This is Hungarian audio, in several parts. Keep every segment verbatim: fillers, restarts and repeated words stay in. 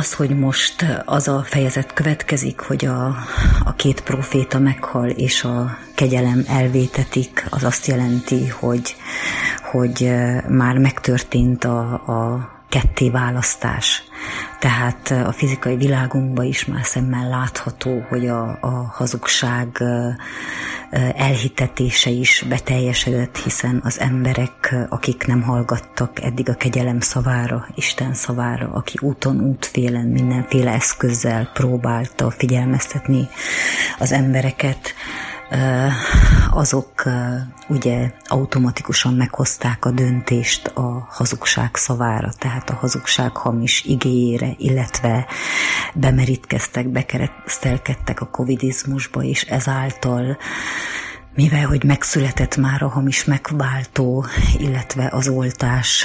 az, hogy most az a fejezet következik, hogy a, a két próféta meghal, és a kegyelem elvétetik, az azt jelenti, hogy, hogy már megtörtént a, a kettéválasztás. Tehát a fizikai világunkban is már szemmel látható, hogy a, a hazugság elhitetése is beteljesedett, hiszen az emberek, akik nem hallgattak eddig a kegyelem szavára, Isten szavára, aki úton, útfélen, mindenféle eszközzel próbálta figyelmeztetni az embereket, azok ugye automatikusan meghozták a döntést a hazugság szavára, tehát a hazugság hamis igéjére, illetve bemerítkeztek, bekeresztelkedtek a covidizmusba, és ezáltal, mivel hogy megszületett már a hamis megváltó, illetve az oltás,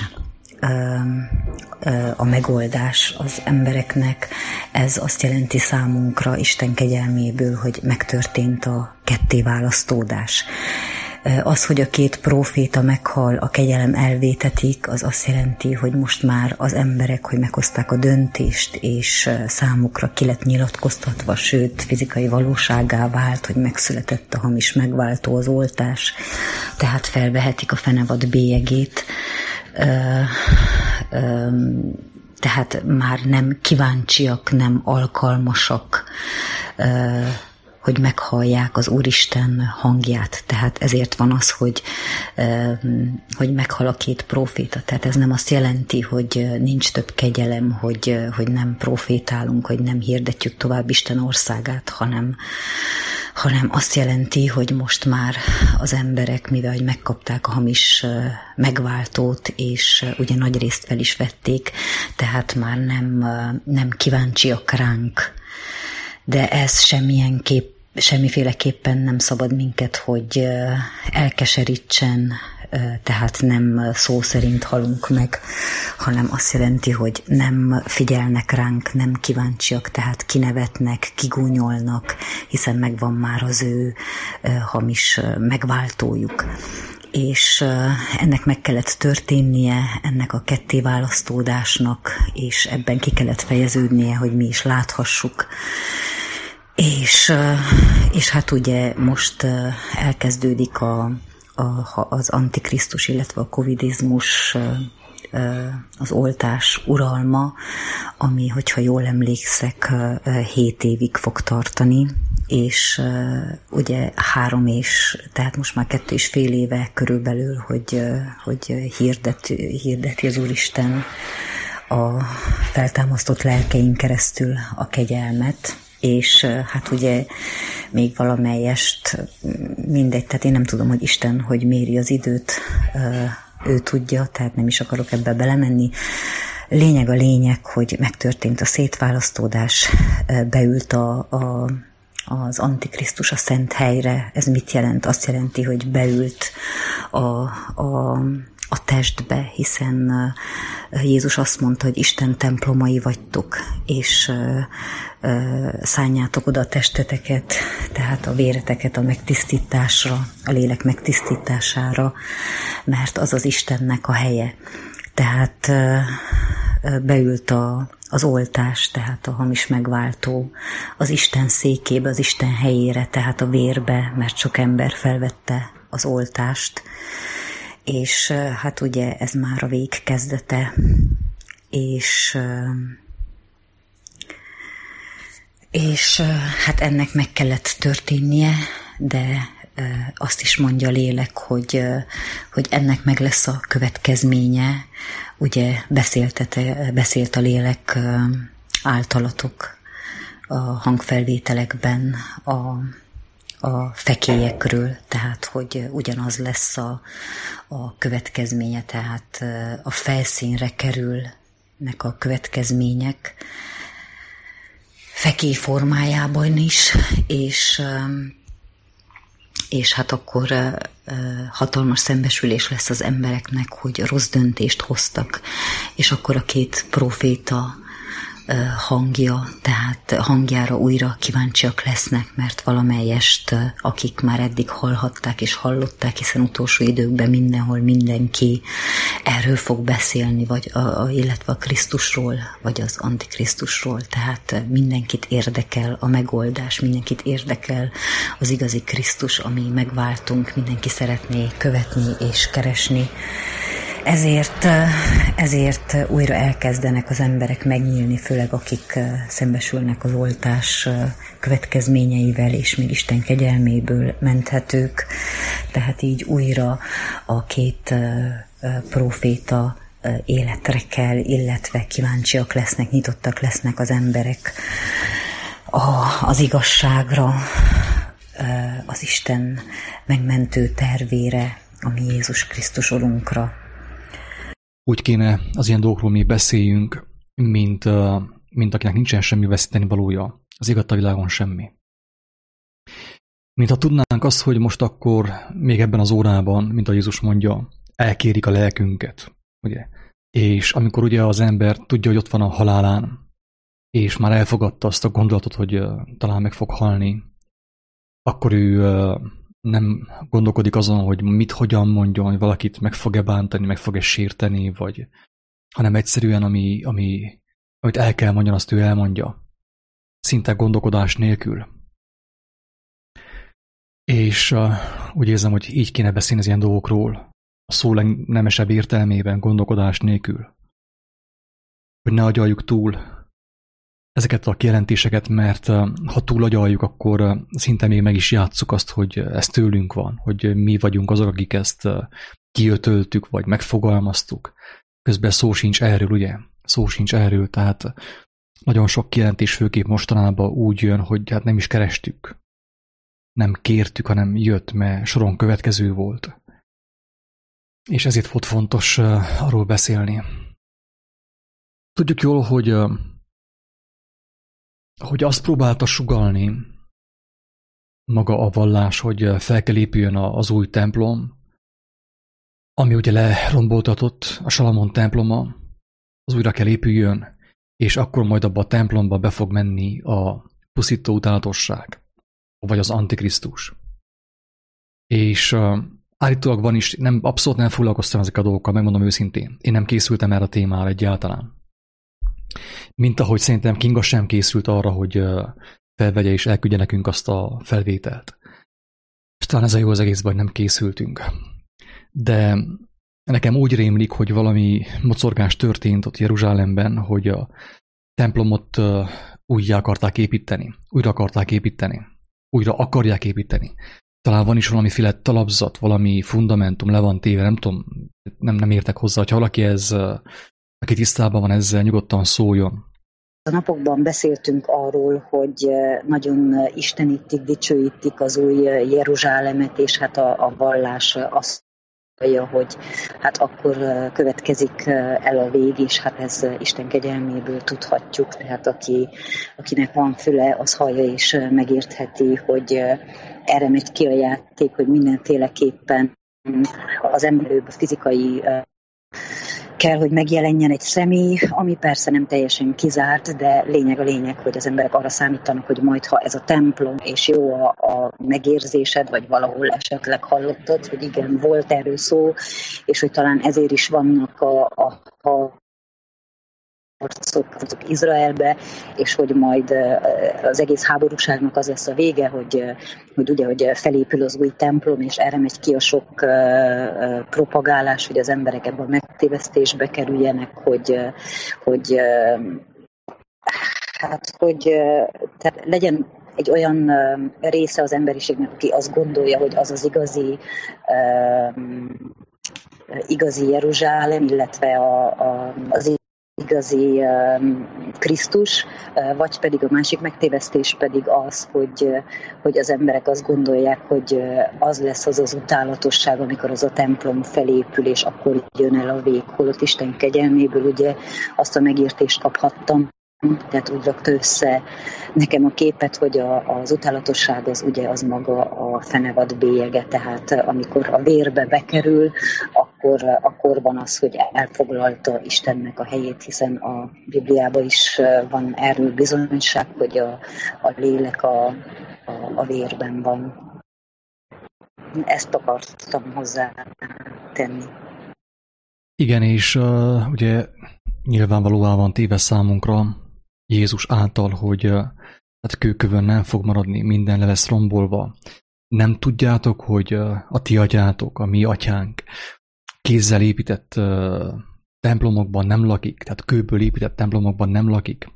a megoldás az embereknek, ez azt jelenti számunkra Isten kegyelméből, hogy megtörtént a kettéválasztódás. Az, hogy a két próféta meghal, a kegyelem elvétetik, az azt jelenti, hogy most már az emberek, hogy meghozták a döntést, és számukra ki lett nyilatkoztatva, sőt, fizikai valósággá vált, hogy megszületett a hamis megváltó, az oltás, tehát felvehetik a fenevad bélyegét, Ö, ö, tehát már nem kíváncsiak, nem alkalmasak, ö, hogy meghallják az Úristen hangját. Tehát ezért van az, hogy, ö, hogy meghal a két próféta. Tehát ez nem azt jelenti, hogy nincs több kegyelem, hogy, hogy nem profétálunk, hogy nem hirdetjük tovább Isten országát, hanem hanem azt jelenti, hogy most már az emberek, mivel hogy megkapták a hamis megváltót, és ugye nagy részt fel is vették, tehát már nem, nem kíváncsiak ránk. De ez semmilyen kép, semmiféleképpen nem szabad minket, hogy elkeserítsen, tehát nem szó szerint halunk meg, hanem azt jelenti, hogy nem figyelnek ránk, nem kíváncsiak, tehát kinevetnek, kigúnyolnak, hiszen megvan már az ő hamis megváltójuk. És ennek meg kellett történnie, ennek a kettéválasztódásnak, és ebben ki kellett fejeződnie, hogy mi is láthassuk. És, és hát ugye most elkezdődik a az antikrisztus, illetve a covidizmus, az oltás uralma, ami, hogyha jól emlékszek, hét évig fog tartani, és ugye három és, tehát most már kettő és fél éve körülbelül, hogy, hogy hirdet, hirdeti az Úristen a feltámasztott lelkein keresztül a kegyelmet, és hát ugye még valamelyest mindegy, tehát én nem tudom, hogy Isten hogy méri az időt, ő tudja, tehát nem is akarok ebbe belemenni. Lényeg a lényeg, hogy megtörtént a szétválasztódás, beült a, a, az Antikrisztus a szent helyre. Ez mit jelent? Azt jelenti, hogy beült a, a, a testbe, hiszen Jézus azt mondta, hogy Isten templomai vagytok, és szánjátok oda a testeteket, tehát a véreteket a megtisztításra, a lélek megtisztítására, mert az az Istennek a helye. Tehát beült a, az oltás, tehát a hamis megváltó az Isten székébe, az Isten helyére, tehát a vérbe, mert sok ember felvette az oltást, és hát ugye ez már a vég kezdete, és és hát ennek meg kellett történnie, de azt is mondja a lélek, hogy, hogy ennek meg lesz a következménye. Ugye beszéltete, beszélt a lélek általatok a hangfelvételekben a, a fekélyekről, tehát hogy ugyanaz lesz a, a következménye, tehát a felszínre kerülnek a következmények, fekély formájában is, és, és hát akkor hatalmas szembesülés lesz az embereknek, hogy rossz döntést hoztak, és akkor a két próféta hangja, tehát hangjára újra kíváncsiak lesznek, mert valamelyest, akik már eddig hallhatták és hallották, hiszen utolsó időkben mindenhol mindenki erről fog beszélni, vagy a, a, illetve a Krisztusról, vagy az Antikrisztusról, tehát mindenkit érdekel a megoldás, mindenkit érdekel az igazi Krisztus, ami megváltunk, mindenki szeretné követni és keresni. Ezért, ezért újra elkezdenek az emberek megnyílni, főleg akik szembesülnek az oltás következményeivel, és még Isten kegyelméből menthetők. Tehát így újra a két próféta életre kell, illetve kíváncsiak lesznek, nyitottak lesznek az emberek az igazságra, az Isten megmentő tervére, ami Jézus Krisztus Urunkra. Úgy kéne az ilyen dolgokról mi beszéljünk, mint, mint akinek nincsen semmi veszíteni valója. Az igaz a világon semmi. Mint ha tudnánk azt, hogy most akkor még ebben az órában, mint a Jézus mondja, elkérik a lelkünket. Ugye? És amikor ugye az ember tudja, hogy ott van a halálán, és már elfogadta azt a gondolatot, hogy talán meg fog halni, akkor ő nem gondolkodik azon, hogy mit, hogyan mondjon, hogy valakit meg fog-e bántani, meg fog-e sérteni, vagy, hanem egyszerűen, ami, ami, amit el kell mondjon, azt ő elmondja. Szinte gondolkodás nélkül. És uh, úgy érzem, hogy így kéne beszélni az ilyen dolgokról, a szó legnemesebb értelmében, gondolkodás nélkül. Hogy ne agyaljuk túl ezeket a kijelentéseket, mert ha túl agyaljuk, akkor szinte még meg is játsszuk azt, hogy ez tőlünk van, hogy mi vagyunk azok, akik ezt kiötöltük, vagy megfogalmaztuk. Közben szó sincs erről, ugye? Szó sincs erről, tehát nagyon sok kijelentés főképp mostanában úgy jön, hogy hát nem is kerestük. Nem kértük, hanem jött, mert soron következő volt. És ezért volt fontos arról beszélni. Tudjuk jól, hogy hogy azt próbálta sugallni maga a vallás, hogy fel kell épüljön az új templom, ami ugye leromboltatott, a Salamon temploma, az újra kell épüljön, és akkor majd abba a templomba be fog menni a pusztító utálatosság, vagy az Antikrisztus. És uh, állítólag van is, nem, abszolút nem foglalkoztam ezek a dolgokkal, megmondom őszintén. Én nem készültem erre a témára egyáltalán. Mint ahogy szerintem Kinga sem készült arra, hogy felvegye és elküldje nekünk azt a felvételt. És talán ez a jó az egészben, hogy nem készültünk. De nekem úgy rémlik, hogy valami mocorgás történt ott Jeruzsálemben, hogy a templomot újjá akarták építeni. Újra akarták építeni. Újra akarják építeni. Talán van is valamiféle talapzat, valami fundamentum le van téve, nem tudom, nem, nem értek hozzá, hogyha valaki ez... aki tisztában van ezzel, nyugodtan szóljon. A napokban beszéltünk arról, hogy nagyon istenítik, dicsőítik az új Jeruzsálemet, és hát a, a vallás azt mondja, hogy hát akkor következik el a vég, és hát ez Isten kegyelméből tudhatjuk, tehát aki, akinek van füle, az hallja és megértheti, hogy erre megy ki a játék, hogy mindenféleképpen az emberőbb fizikai kell, hogy megjelenjen egy személy, ami persze nem teljesen kizárt, de lényeg a lényeg, hogy az emberek arra számítanak, hogy majd, ha ez a templom, és jó a, a megérzésed, vagy valahol esetleg hallottad, hogy igen, volt erről szó, és hogy talán ezért is vannak a, a, a harcok Izraelbe, és hogy majd az egész háborúságnak az lesz a vége, hogy, hogy ugye, hogy felépül az új templom, és erre megy ki a sok propagálás, hogy az emberek ebben a megtévesztésbe kerüljenek, hogy, hogy hát, hogy tehát legyen egy olyan része az emberiségnek, aki azt gondolja, hogy az az igazi igazi Jeruzsálem, illetve a, a, az igazi Krisztus, vagy pedig a másik megtévesztés pedig az, hogy, hogy az emberek azt gondolják, hogy az lesz az az utálatosság, amikor az a templom felépül, és akkor jön el a vég, holott Isten kegyelméből ugye azt a megértést kaphattam. Tehát úgy rakta össze nekem a képet, hogy a, az utálatosság az ugye az maga a fenevad bélyege, tehát amikor a vérbe bekerül, akkor akkorban az, hogy elfoglalta Istennek a helyét, hiszen a Bibliában is van erről bizonyság, hogy a, a lélek a, a, a vérben van. Ezt akartam hozzá tenni. Igen, és uh, ugye nyilvánvalóan van téve számunkra Jézus által, hogy uh, hát kőkövön nem fog maradni, minden le lesz rombolva. Nem tudjátok, hogy uh, a ti atyátok, a mi atyánk kézzel épített uh, templomokban nem lakik, tehát kőből épített templomokban nem lakik.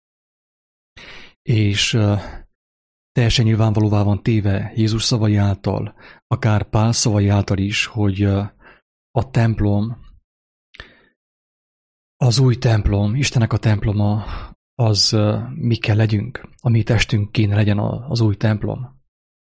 És uh, teljesen nyilvánvalóvá van téve Jézus szavai által, akár Pál szavai által is, hogy uh, a templom, az új templom, Istennek a temploma, az uh, mi kell legyünk, a mi testünk kéne legyen az új templom.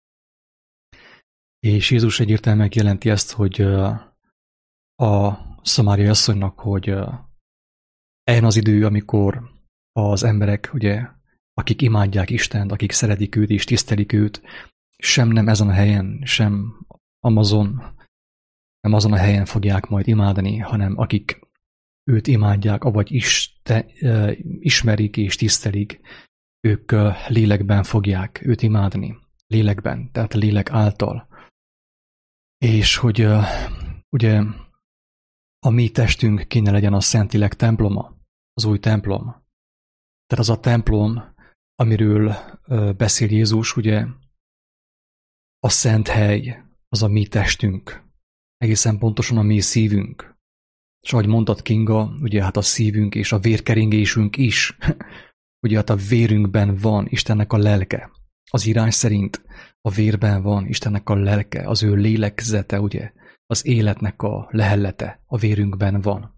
És Jézus egyértelműen jelenti ezt, hogy uh, a szamáriai asszonynak, hogy uh, eljön az idő, amikor az emberek, ugye, akik imádják Istent, akik szeretik őt és tisztelik őt, sem nem ezen a helyen, sem Amazon, nem azon a helyen fogják majd imádani, hanem akik őt imádják, avagy Isten, uh, ismerik és tisztelik, ők uh, lélekben fogják őt imádni. Lélekben, tehát lélek által. És hogy uh, ugye a mi testünk kéne legyen a Szentlélek temploma, az új templom. Tehát az a templom, amiről uh, beszél Jézus, ugye a szent hely, az a mi testünk, egészen pontosan a mi szívünk. És ahogy mondtad, Kinga, ugye hát a szívünk és a vérkeringésünk is, ugye hát a vérünkben van Istennek a lelke. Az írás szerint a vérben van Istennek a lelke, az ő lélegzete, ugye, az életnek a lehellete a vérünkben van.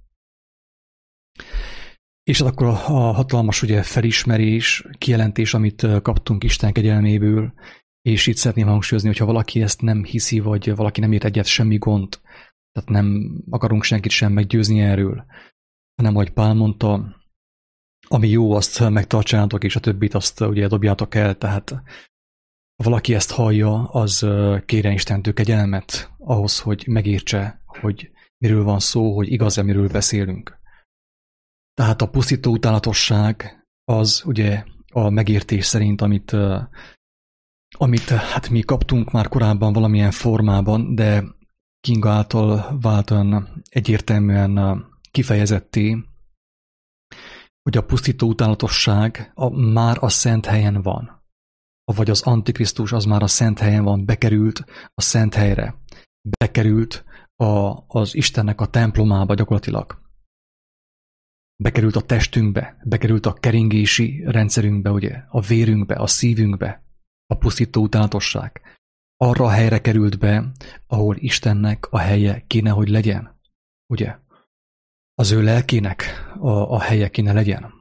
És akkor a hatalmas ugye felismerés, kijelentés, amit kaptunk Isten kegyelméből, és itt szeretném hangsúlyozni, hogyha valaki ezt nem hiszi, vagy valaki nem ért egyet, semmi gond, tehát nem akarunk senkit sem meggyőzni erről, hanem, ahogy Pál mondta, ami jó, azt megtartsátok, és a többit azt ugye dobjátok el, tehát ha valaki ezt hallja, az kérjen Istentől kegyelmet ahhoz, hogy megértse, hogy miről van szó, hogy igaz-e, miről beszélünk. Tehát a pusztító utálatosság az ugye a megértés szerint, amit, amit hát mi kaptunk már korábban valamilyen formában, de Kinga által vált olyan egyértelműen kifejezetté, hogy a pusztító utálatosság a, már a szent helyen van. Vagy az Antikrisztus az már a szent helyen van, bekerült a szent helyre. Bekerült a, az Istennek a templomába gyakorlatilag. Bekerült a testünkbe, bekerült a keringési rendszerünkbe, ugye, a vérünkbe, a szívünkbe, a pusztító utálatosság. Arra a helyre került be, ahol Istennek a helye kéne, hogy legyen. Ugye? Az ő lelkének a, a helye kéne legyen.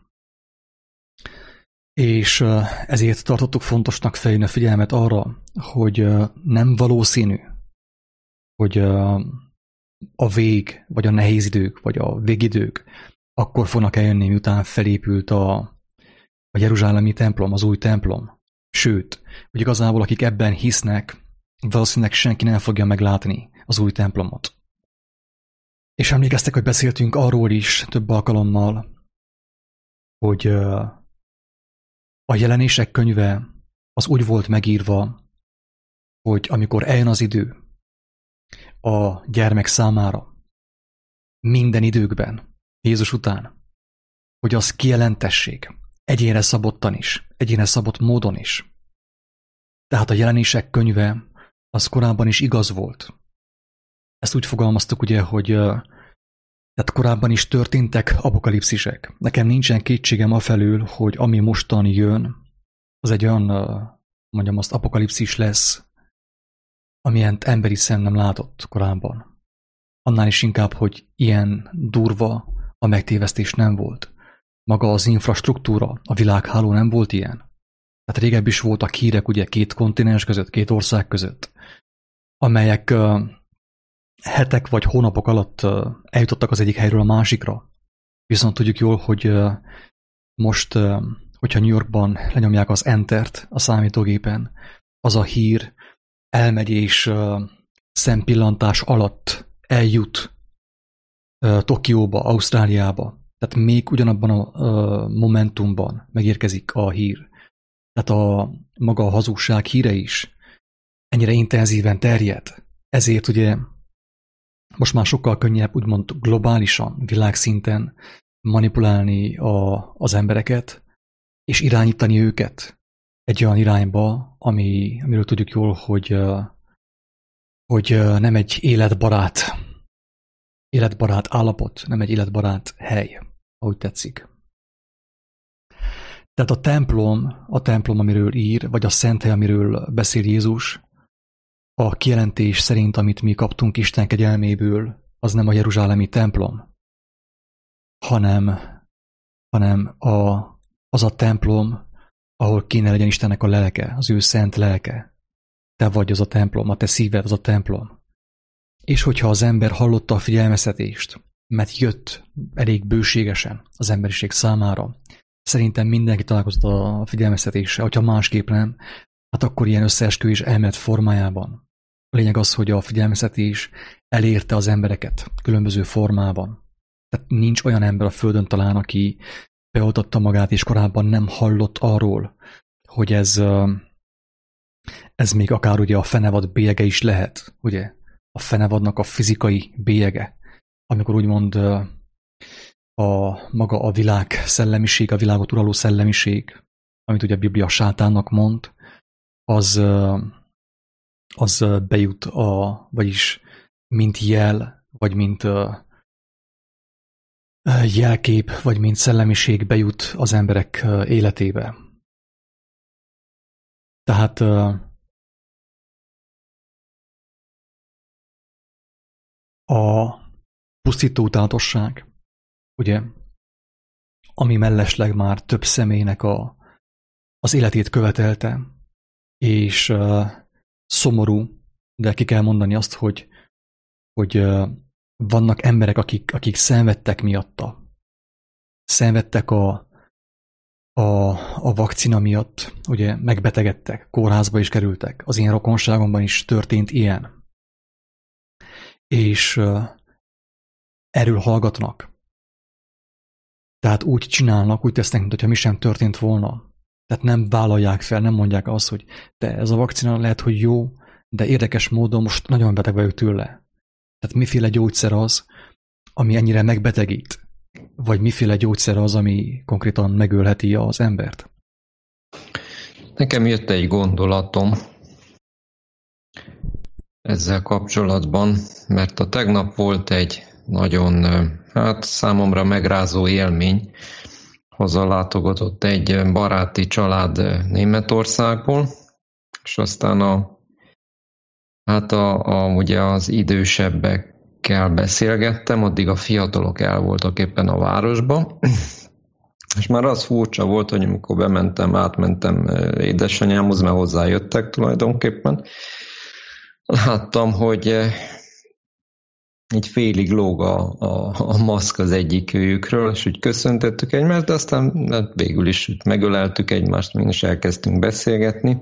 És ezért tartottuk fontosnak felhívni a figyelmet arra, hogy nem valószínű, hogy a vég, vagy a nehéz idők, vagy a végidők akkor fognak eljönni, miután felépült a, a jeruzsálemi templom, az új templom. Sőt, hogy igazából akik ebben hisznek, valószínűleg senki nem fogja meglátni az új templomot. És emlékeztek, hogy beszéltünk arról is több alkalommal, hogy a jelenések könyve az úgy volt megírva, hogy amikor eljön az idő a gyermek számára, minden időkben, Jézus után, hogy az kijelentessék, egyénre szabottan is, egyénre szabott módon is. Tehát a jelenések könyve az korábban is igaz volt. Ezt úgy fogalmaztuk ugye, hogy tehát korábban is történtek apokalipszisek. Nekem nincsen kétségem afelől, hogy ami mostan jön, az egy olyan, mondjam azt, apokalipszis lesz, amilyen emberi szem nem látott korábban. Annál is inkább, hogy ilyen durva a megtévesztés nem volt. Maga az infrastruktúra, a világháló nem volt ilyen. Tehát régebb is voltak hírek ugye két kontinens között, két ország között, amelyek hetek vagy hónapok alatt eljutottak az egyik helyről a másikra. Viszont tudjuk jól, hogy most, hogyha New Yorkban lenyomják az Entert a számítógépen, az a hír elmegy és szempillantás alatt eljut Tokióba, Ausztráliába. Tehát még ugyanabban a momentumban megérkezik a hír. Tehát a maga a hazugság híre is ennyire intenzíven terjed. Ezért ugye most már sokkal könnyebb úgymond globálisan, világszinten manipulálni a, az embereket, és irányítani őket egy olyan irányba, ami, amiről tudjuk jól, hogy, hogy nem egy életbarát, életbarát állapot, nem egy életbarát hely, ahogy tetszik. Tehát a templom, a templom, amiről ír, vagy a szent hely, amiről beszél Jézus, a kijelentés szerint, amit mi kaptunk Isten kegyelméből, az nem a jeruzsálemi templom, hanem, hanem a, az a templom, ahol kéne legyen Istennek a lelke, az ő szent lelke. Te vagy az a templom, a te szíved az a templom. És hogyha az ember hallotta a figyelmeztetést, mert jött elég bőségesen az emberiség számára, szerintem mindenki találkozott a figyelmeztetéssel, hogyha másképp nem, hát akkor ilyen összeesküvés elmélet formájában. A lényeg az, hogy a figyelmeztetés elérte az embereket különböző formában. Tehát nincs olyan ember a Földön talán, aki beoltotta magát, és korábban nem hallott arról, hogy ez, ez még akár ugye a fenevad bélyege is lehet, ugye? A fenevadnak a fizikai bélyege, amikor úgymond a maga a világ szellemiség, a világot uraló szellemiség, amit ugye a Biblia sátánnak mond, az, az bejut a, vagyis mint jel, vagy mint jelkép, vagy mint szellemiség bejut az emberek életébe. Tehát a pusztító utálatosság, ugye, ami mellesleg már több személynek a, az életét követelte, és uh, szomorú, de ki kell mondani azt, hogy, hogy uh, vannak emberek, akik, akik szenvedtek miatta. Szenvedtek a, a, a vakcina miatt, ugye megbetegedtek, kórházba is kerültek. Az én rokonságomban is történt ilyen. És uh, erről hallgatnak. Tehát úgy csinálnak, úgy tesznek, mintha mi sem történt volna. Tehát nem vállalják fel, nem mondják azt, hogy de ez a vakcina lehet, hogy jó, de érdekes módon most nagyon beteg vagyok tőle. Tehát miféle gyógyszer az, ami ennyire megbetegít? Vagy miféle gyógyszer az, ami konkrétan megölheti az embert? Nekem jött egy gondolatom ezzel kapcsolatban, mert a tegnap volt egy nagyon, hát számomra megrázó élmény. Hazalátogatott egy baráti család Németországból, és aztán a, hát a, a, ugye az idősebbekkel beszélgettem, addig a fiatalok el voltak éppen a városba, és már az furcsa volt, hogy amikor bementem, átmentem édesanyámhoz, mert hozzájöttek tulajdonképpen, láttam, hogy így félig lóg a, a, a maszk az egyik őjükről, és úgy köszöntöttük egymást, de aztán hát végül is megöleltük egymást, mi is elkezdtünk beszélgetni.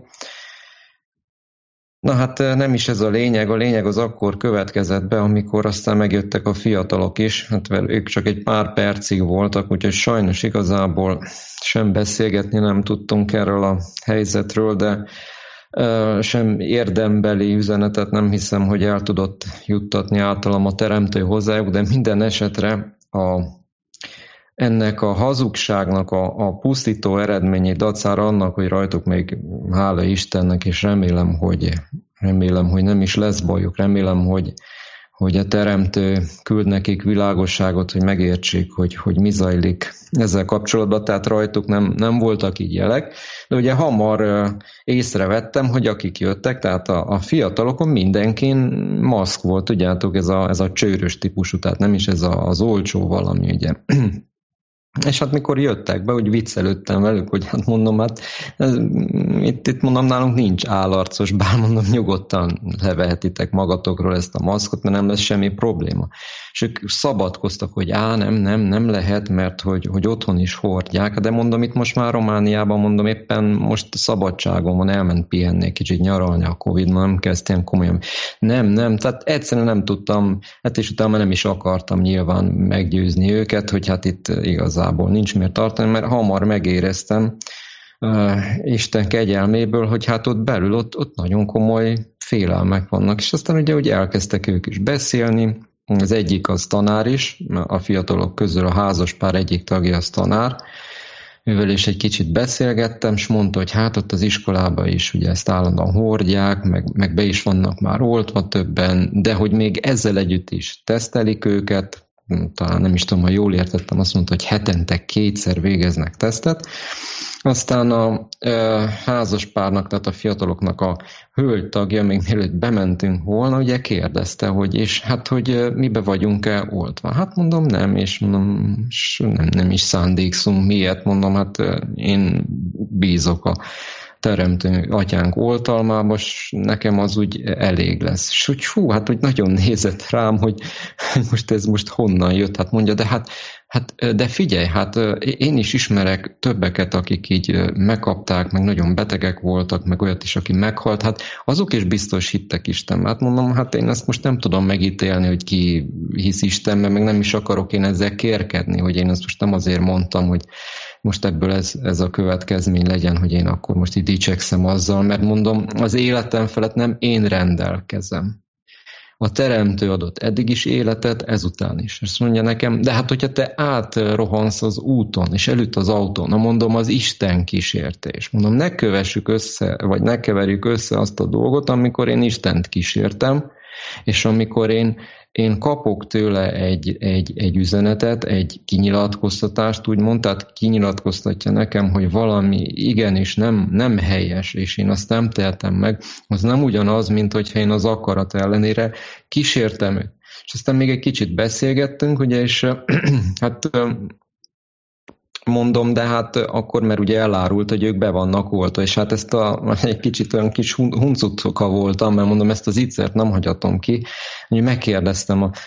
Na hát nem is ez a lényeg, a lényeg az akkor következett be, amikor aztán megjöttek a fiatalok is, hát ők csak egy pár percig voltak, úgyhogy sajnos igazából sem beszélgetni nem tudtunk erről a helyzetről, de sem érdembeli üzenetet nem hiszem, hogy el tudott juttatni általam a teremtő hozzájuk, de minden esetre a, ennek a hazugságnak a, a pusztító eredményét dacára annak, hogy rajtuk még hála Istennek, és remélem, hogy, remélem, hogy nem is lesz bajuk, remélem, hogy, hogy a teremtő küld nekik világosságot, hogy megértsék, hogy, hogy mi zajlik ezzel kapcsolatban, tehát rajtuk nem, nem voltak így jelek, de ugye hamar észrevettem, hogy akik jöttek, tehát a, a fiatalokon mindenkin maszk volt, tudjátok, ez a, ez a csőrös típusú, tehát nem is ez a, az olcsó valami, ugye. És hát mikor jöttek be, úgy viccelődtem velük, hogy hát mondom, hát ez, itt, itt mondom, nálunk nincs állarcos, bár mondom, nyugodtan levehetitek magatokról ezt a maszkot, mert nem lesz semmi probléma. És ők szabadkoztak, hogy á, nem, nem, nem lehet, mert hogy, hogy otthon is hordják, de mondom, itt most már Romániában, mondom, éppen most szabadságon van, elment pihenni, kicsit nyaralni a Covid, ma nem kezdtem komolyan. Nem, nem, tehát egyszerűen nem tudtam, hát és utána nem is akartam nyilván meggyőzni őket, hogy hát itt igazából nincs miért tartani, mert hamar megéreztem uh, Isten kegyelméből, hogy hát ott belül ott, ott nagyon komoly félelmek vannak, és aztán ugye úgy elkezdtek ők is beszélni. Az egyik az tanár is, a fiatalok közül a házaspár egyik tagja az tanár, ővel is egy kicsit beszélgettem, és mondta, hogy hát ott az iskolában is ugye ezt állandóan hordják, meg, meg be is vannak már oltva többen, de hogy még ezzel együtt is tesztelik őket, talán nem is tudom, ha jól értettem, azt mondta, hogy hetente kétszer végeznek tesztet. Aztán a e, házaspárnak, tehát a fiataloknak a hölgy tagja, még mielőtt bementünk volna, ugye kérdezte, hogy és hát, hogy mibe vagyunk-e oltva? Hát mondom, nem, és mondom, nem, nem is szándékszunk, miért? Mondom, hát én bízok a teremtő atyánk oltalmába, és nekem az úgy elég lesz. És hogy hú, hát úgy nagyon nézett rám, hogy most ez most honnan jött. Hát mondja, de hát, hát de figyelj, hát én is ismerek többeket, akik így megkapták, meg nagyon betegek voltak, meg olyat is, aki meghalt, hát azok is biztos hittek Istenbe. Hát mondom, hát én ezt most nem tudom megítélni, hogy ki hisz Istenbe, meg nem is akarok én ezzel kérkedni, hogy én ezt most nem azért mondtam, hogy most ebből ez, ez a következmény legyen, hogy én akkor most így dicsekszem azzal, mert mondom, az életem felett nem én rendelkezem. A teremtő adott eddig is életet, ezután is. Ezt mondja nekem, de hát hogyha te átrohansz az úton, és elütt az autón, na mondom, az Isten kísértés. Mondom, ne kövessük össze, vagy ne keverjük össze azt a dolgot, amikor én Istent kísértem, és amikor én Én kapok tőle egy, egy, egy üzenetet, egy kinyilatkoztatást, úgymond, tehát kinyilatkoztatja nekem, hogy valami igenis nem, nem helyes, és én azt nem tehetem meg, az nem ugyanaz, mint hogyha én az akarat ellenére kísértem őt. És aztán még egy kicsit beszélgettünk, ugye, és hát mondom, de hát akkor, mert ugye elárult, hogy ők be vannak oltva, és hát ezt a, egy kicsit olyan kis huncutoka voltam, mert mondom, ezt az ittszert nem hagyhatom ki, hogy megkérdeztem a,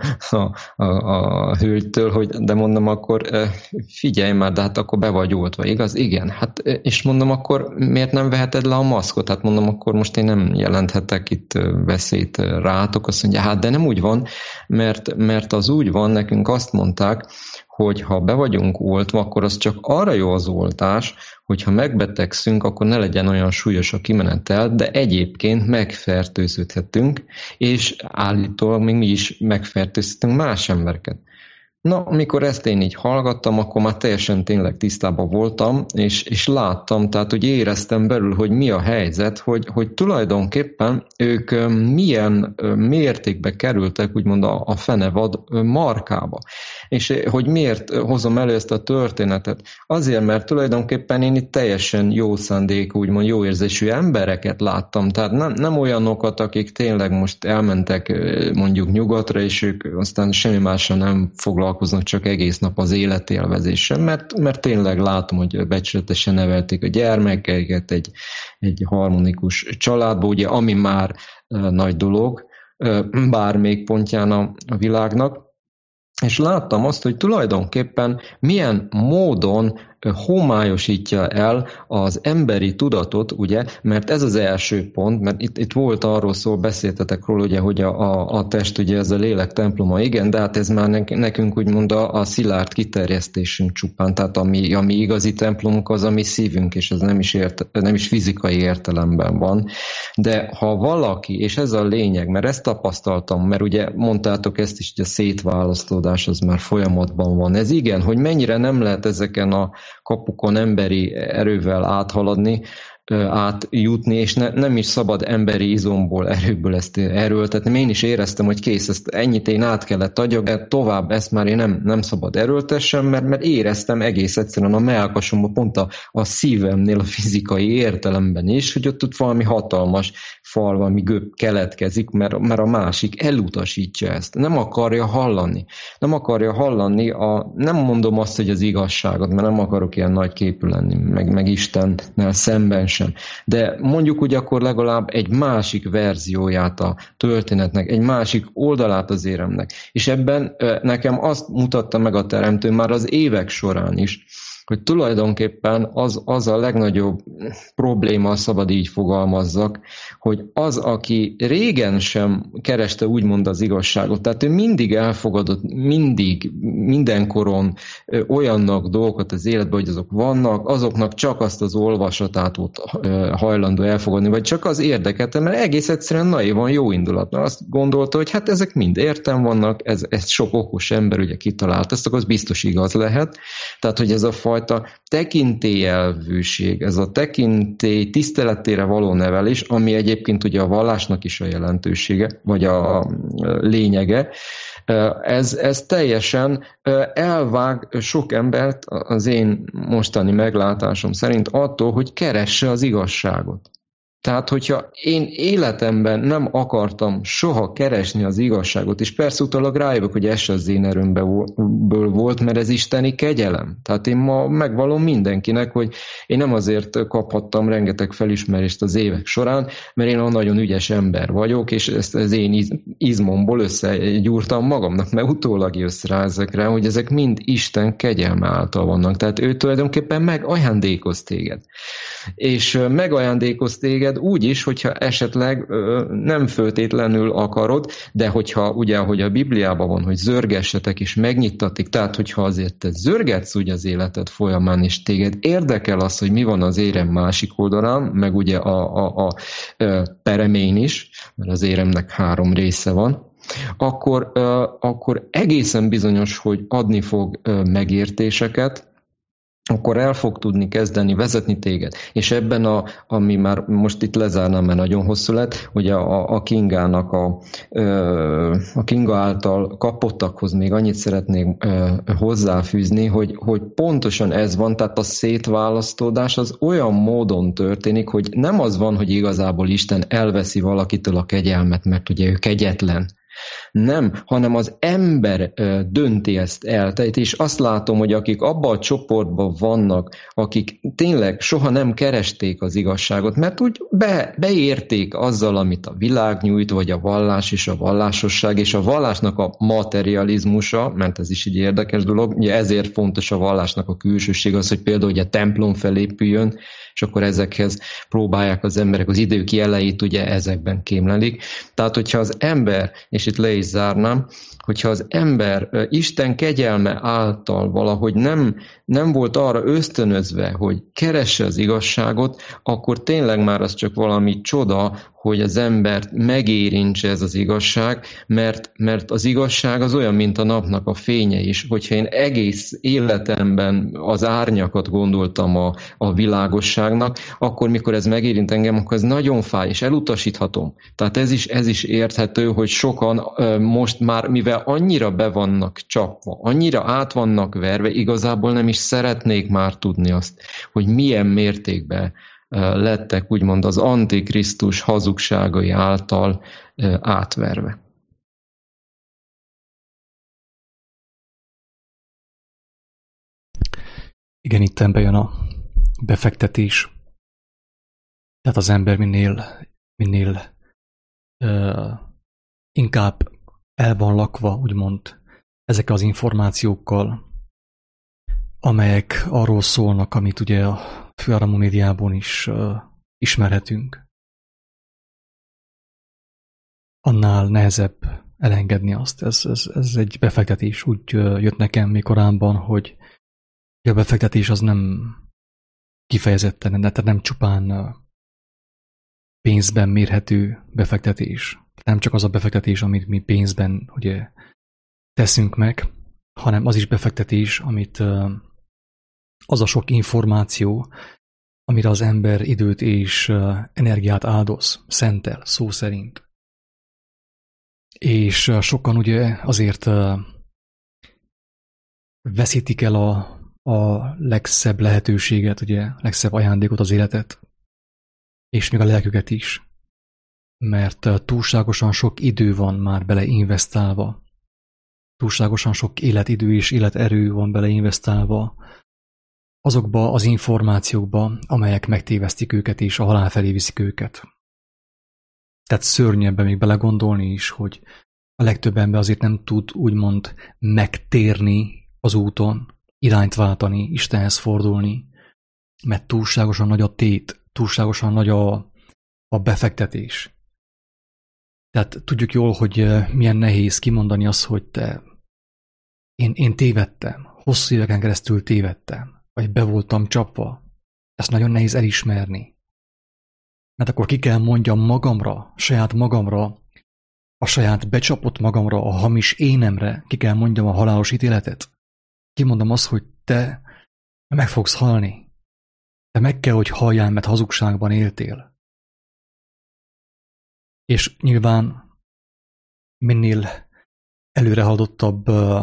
a, a, a hölgytől, hogy de mondom, akkor figyelj már, de hát akkor be vagy oltva, igaz? Igen, hát és mondom, akkor miért nem veheted le a maszkot? Hát mondom, akkor most én nem jelenthetek itt veszélyt rátok, azt mondja, hát de nem úgy van, mert, mert az úgy van, nekünk azt mondták, hogy ha be vagyunk oltva, akkor az csak arra jó az oltás, hogyha megbetegszünk, akkor ne legyen olyan súlyos a kimenetel, de egyébként megfertőződhetünk, és állítólag még mi is megfertőzhetünk más embereket. Na, amikor ezt én így hallgattam, akkor már teljesen tényleg tisztában voltam, és, és láttam, tehát hogy éreztem belül, hogy mi a helyzet, hogy, hogy tulajdonképpen ők milyen mértékbe kerültek, úgymond a, a fenevad markába. És hogy miért hozom elő ezt a történetet? Azért, mert tulajdonképpen én itt teljesen jó szándékú, úgymond jó érzésű embereket láttam, tehát nem, nem olyanokat, akik tényleg most elmentek mondjuk nyugatra, és ők aztán semmi mással nem foglalkoznak, csak egész nap az életélvezéssel, mert, mert tényleg látom, hogy becsületesen nevelték a gyermekeiket egy, egy harmonikus családba, ugye, ami már nagy dolog, bármelyik pontján a, a világnak. És láttam azt, hogy tulajdonképpen milyen módon homályosítja el az emberi tudatot, ugye, mert ez az első pont, mert itt, itt volt arról szó, beszéltetek róla, ugye, hogy a, a, a test, ugye ez a lélek temploma, igen, de hát ez már nekünk úgymond a, a szilárd kiterjesztésünk csupán, tehát ami, ami igazi templomunk az a mi szívünk, és ez nem is, ért, nem is fizikai értelemben van, de ha valaki, és ez a lényeg, mert ezt tapasztaltam, mert ugye mondtátok ezt is, hogy a szétválasztódás az már folyamatban van, ez igen, hogy mennyire nem lehet ezeken a kapukon emberi erővel áthaladni, átjutni, és ne, nem is szabad emberi izomból, erőből ezt erőltetni. Én is éreztem, hogy kész, ezt ennyit én át kellett adjak, de tovább ezt már én nem, nem szabad erőltessem, mert, mert éreztem egész egyszerűen a mellkasomban, pont a, a szívemnél, a fizikai értelemben is, hogy ott, ott valami hatalmas fal, valami gömb keletkezik, mert, mert a másik elutasítja ezt. Nem akarja hallani. Nem akarja hallani, a, nem mondom azt, hogy az igazságot, mert nem akarok ilyen nagy képű lenni, meg, meg Istennel szemben sem. De mondjuk úgy akkor legalább egy másik verzióját a történetnek, egy másik oldalát az éremnek. És ebben nekem azt mutatta meg a Teremtő már az évek során is, hogy tulajdonképpen az, az a legnagyobb probléma, szabad így fogalmazzak, hogy az, aki régen sem kereste úgymond az igazságot, tehát ő mindig elfogadott, mindig, mindenkoron olyannak dolgokat az életben, hogy azok vannak, azoknak csak azt az olvasatát volt hajlandó elfogadni, vagy csak az érdekete, mert egész egyszerűen naivan jó indulatban azt gondolta, hogy hát ezek mind értem vannak, ez, ez sok okos ember ugye kitalált, ezt akkor az biztos igaz lehet. Tehát, hogy ez a fajta tekintélyelvűség, ez a tekintély tiszteletére való nevelés, ami egyébként ugye a vallásnak is a jelentősége, vagy a lényege, ez, ez teljesen elvág sok embert az én mostani meglátásom szerint attól, hogy keresse az igazságot. Tehát, hogyha én életemben nem akartam soha keresni az igazságot, és persze utólag rájövök, hogy ez az én erőmből volt, mert ez isteni kegyelem. Tehát én ma megvallom mindenkinek, hogy én nem azért kaphattam rengeteg felismerést az évek során, mert én a nagyon ügyes ember vagyok, és ezt az én izmomból összegyúrtam magamnak, mert utólag jössz rá ezekre, hogy ezek mind Isten kegyelme által vannak. Tehát ő tulajdonképpen megajándékoz téged. És megajándékoz téged úgy is, hogyha esetleg ö, nem föltétlenül akarod, de hogyha ugye, ahogy a Bibliában van, hogy zörgessetek és megnyittatik, tehát hogyha azért te zörgetsz ugye az életed folyamán, és téged érdekel az, hogy mi van az érem másik oldalán, meg ugye a, a, a, a peremén is, mert az éremnek három része van, akkor, ö, akkor egészen bizonyos, hogy adni fog ö, megértéseket, akkor el fog tudni kezdeni vezetni téged. És ebben, a, ami már most itt lezárnám, mert nagyon hosszú lett, hogy a, a Kingának, a, a Kinga által kapottakhoz még annyit szeretnék hozzáfűzni, hogy, hogy pontosan ez van, tehát a szétválasztódás az olyan módon történik, hogy nem az van, hogy igazából Isten elveszi valakitől a kegyelmet, mert ugye ő kegyetlen. Nem, hanem az ember ö, dönti ezt el. Tehát és azt látom, hogy akik abban a csoportban vannak, akik tényleg soha nem keresték az igazságot, mert úgy be, beérték azzal, amit a világ nyújt, vagy a vallás és a vallásosság, és a vallásnak a materializmusa, mert ez is egy érdekes dolog, ugye ezért fontos a vallásnak a külsőség az, hogy például ugye a templom felépüljön, és akkor ezekhez próbálják az emberek az idők jeleit ugye ezekben kémlelik. Tehát, hogyha az ember, és itt le is zárnám, hogyha az ember Isten kegyelme által valahogy nem, nem volt arra ösztönözve, hogy keresse az igazságot, akkor tényleg már az csak valami csoda, hogy az embert megérintse ez az igazság, mert, mert az igazság az olyan, mint a napnak a fénye is. Hogyha én egész életemben az árnyakat gondoltam a, a világosságnak, akkor mikor ez megérint engem, akkor ez nagyon fáj, és elutasíthatom. Tehát ez is, ez is érthető, hogy sokan most már, mivel annyira be vannak csapva, annyira át vannak verve, igazából nem is szeretnék már tudni azt, hogy milyen mértékben lettek úgymond az Antikrisztus hazugságai által átverve. Igen, itt bejön a befektetés. Tehát az ember minél, minél uh, inkább el van lakva, úgymond, ezekkel az információkkal, amelyek arról szólnak, amit ugye a főáramú médiában is uh, ismerhetünk. Annál nehezebb elengedni azt. Ez, ez, ez egy befektetés. Úgy uh, jött nekem még korábban, hogy a befektetés az nem kifejezetten, tehát nem csupán uh, pénzben mérhető befektetés. Nem csak az a befektetés, amit mi pénzben ugye teszünk meg, hanem az is befektetés, amit uh, az a sok információ, amire az ember időt és energiát áldoz, szentel, szó szerint. És sokan ugye azért veszítik el a, a legszebb lehetőséget, ugye, a legszebb ajándékot, az életet, és még a lelküket is, mert túlságosan sok idő van már beleinvestálva, túlságosan sok életidő és életerő van beleinvestálva azokba az információkba, amelyek megtévesztik őket és a halál felé viszik őket. Tehát szörnyebben még belegondolni is, hogy a legtöbb ember azért nem tud úgymond megtérni az úton, irányt váltani, Istenhez fordulni, mert túlságosan nagy a tét, túlságosan nagy a, a befektetés. Tehát tudjuk jól, hogy milyen nehéz kimondani azt, hogy te, én, én tévedtem, hosszú éveken keresztül tévedtem, vagy be voltam csapva. Ezt nagyon nehéz elismerni. Mert akkor ki kell mondjam magamra, saját magamra, a saját becsapott magamra, a hamis énemre, ki kell mondjam a halálos ítéletet. Kimondom azt, hogy te meg fogsz halni. Te meg kell, hogy halljál, mert hazugságban éltél. És nyilván minél előrehaladottabb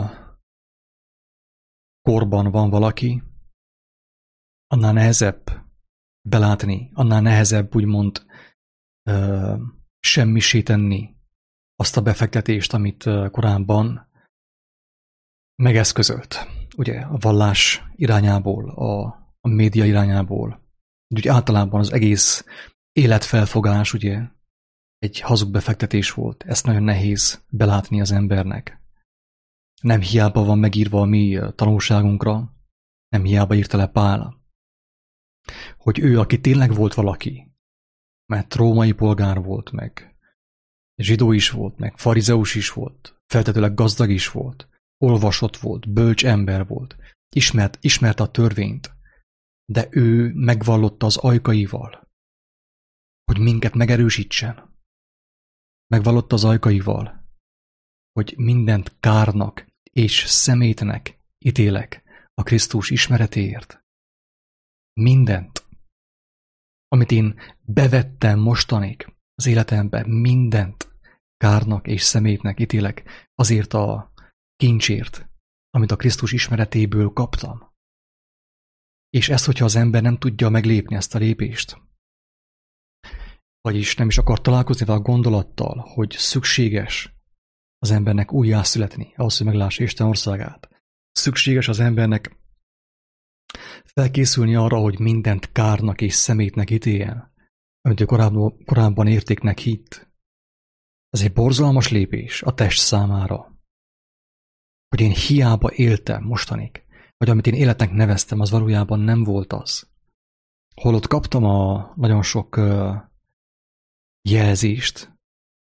korban van valaki, annál nehezebb belátni, annál nehezebb úgymond uh, semmisé tenni azt a befektetést, amit uh, korábban megeszközölt. Ugye a vallás irányából, a, a média irányából, úgy általában az egész életfelfogás ugye egy hazug befektetés volt. Ezt nagyon nehéz belátni az embernek. Nem hiába van megírva a mi tanulságunkra, nem hiába írta le Pál, hogy ő, aki tényleg volt valaki, mert római polgár volt, meg zsidó is volt, meg farizeus is volt, feltetőleg gazdag is volt, olvasott volt, bölcs ember volt, ismert, ismerte a törvényt, de ő megvallotta az ajkaival, hogy minket megerősítsen. Megvallotta az ajkaival, hogy mindent kárnak és szemétnek ítélek a Krisztus ismeretéért. Mindent, amit én bevettem mostanig az életembe, mindent kárnak és szemétnek ítélek azért a kincsért, amit a Krisztus ismeretéből kaptam. És ezt, hogyha az ember nem tudja meglépni ezt a lépést, vagyis nem is akar találkozni vele a gondolattal, hogy szükséges az embernek újjászületni, ahhoz, hogy meglássa Isten országát. Szükséges az embernek felkészülni arra, hogy mindent kárnak és szemétnek ítéljen, amit ő korábban, korábban értéknek hitt. Ez egy borzalmas lépés a test számára. Hogy én hiába éltem mostanig, vagy amit én életnek neveztem, az valójában nem volt az. Holott kaptam a nagyon sok uh, jelzést.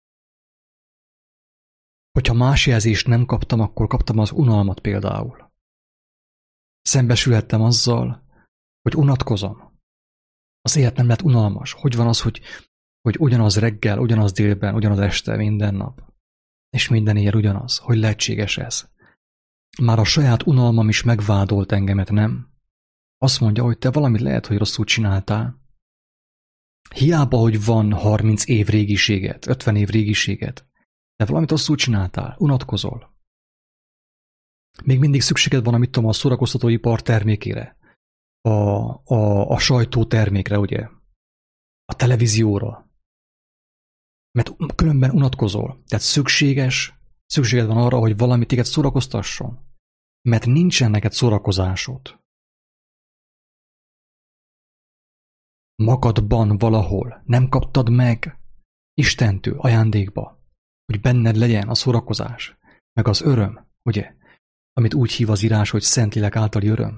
Hogyha más jelzést nem kaptam, akkor kaptam az unalmat például. Szembesülhettem azzal, hogy unatkozom. Az élet nem lett unalmas. Hogy van az, hogy, hogy ugyanaz reggel, ugyanaz délben, ugyanaz este, minden nap. És minden éjjel ugyanaz. Hogy lehetséges ez? Már a saját unalmam is megvádolt engemet, nem? Azt mondja, hogy te valamit lehet, hogy rosszul csináltál. Hiába, hogy van harminc év régiséget, ötven év régiséget, de valamit rosszul csináltál, unatkozol. Még mindig szükséged van, amit tudom, a szórakoztatóipar termékére, a, a, a sajtó termékre, ugye, a televízióra. Mert különben unatkozol. Tehát szükséges, szükséged van arra, hogy valami téged szórakoztasson. Mert nincsen neked szórakozásod. Magadban valahol nem kaptad meg Istentől ajándékba, hogy benned legyen a szórakozás, meg az öröm, ugye? Amit úgy hív az írás, hogy Szentlélek általi öröm.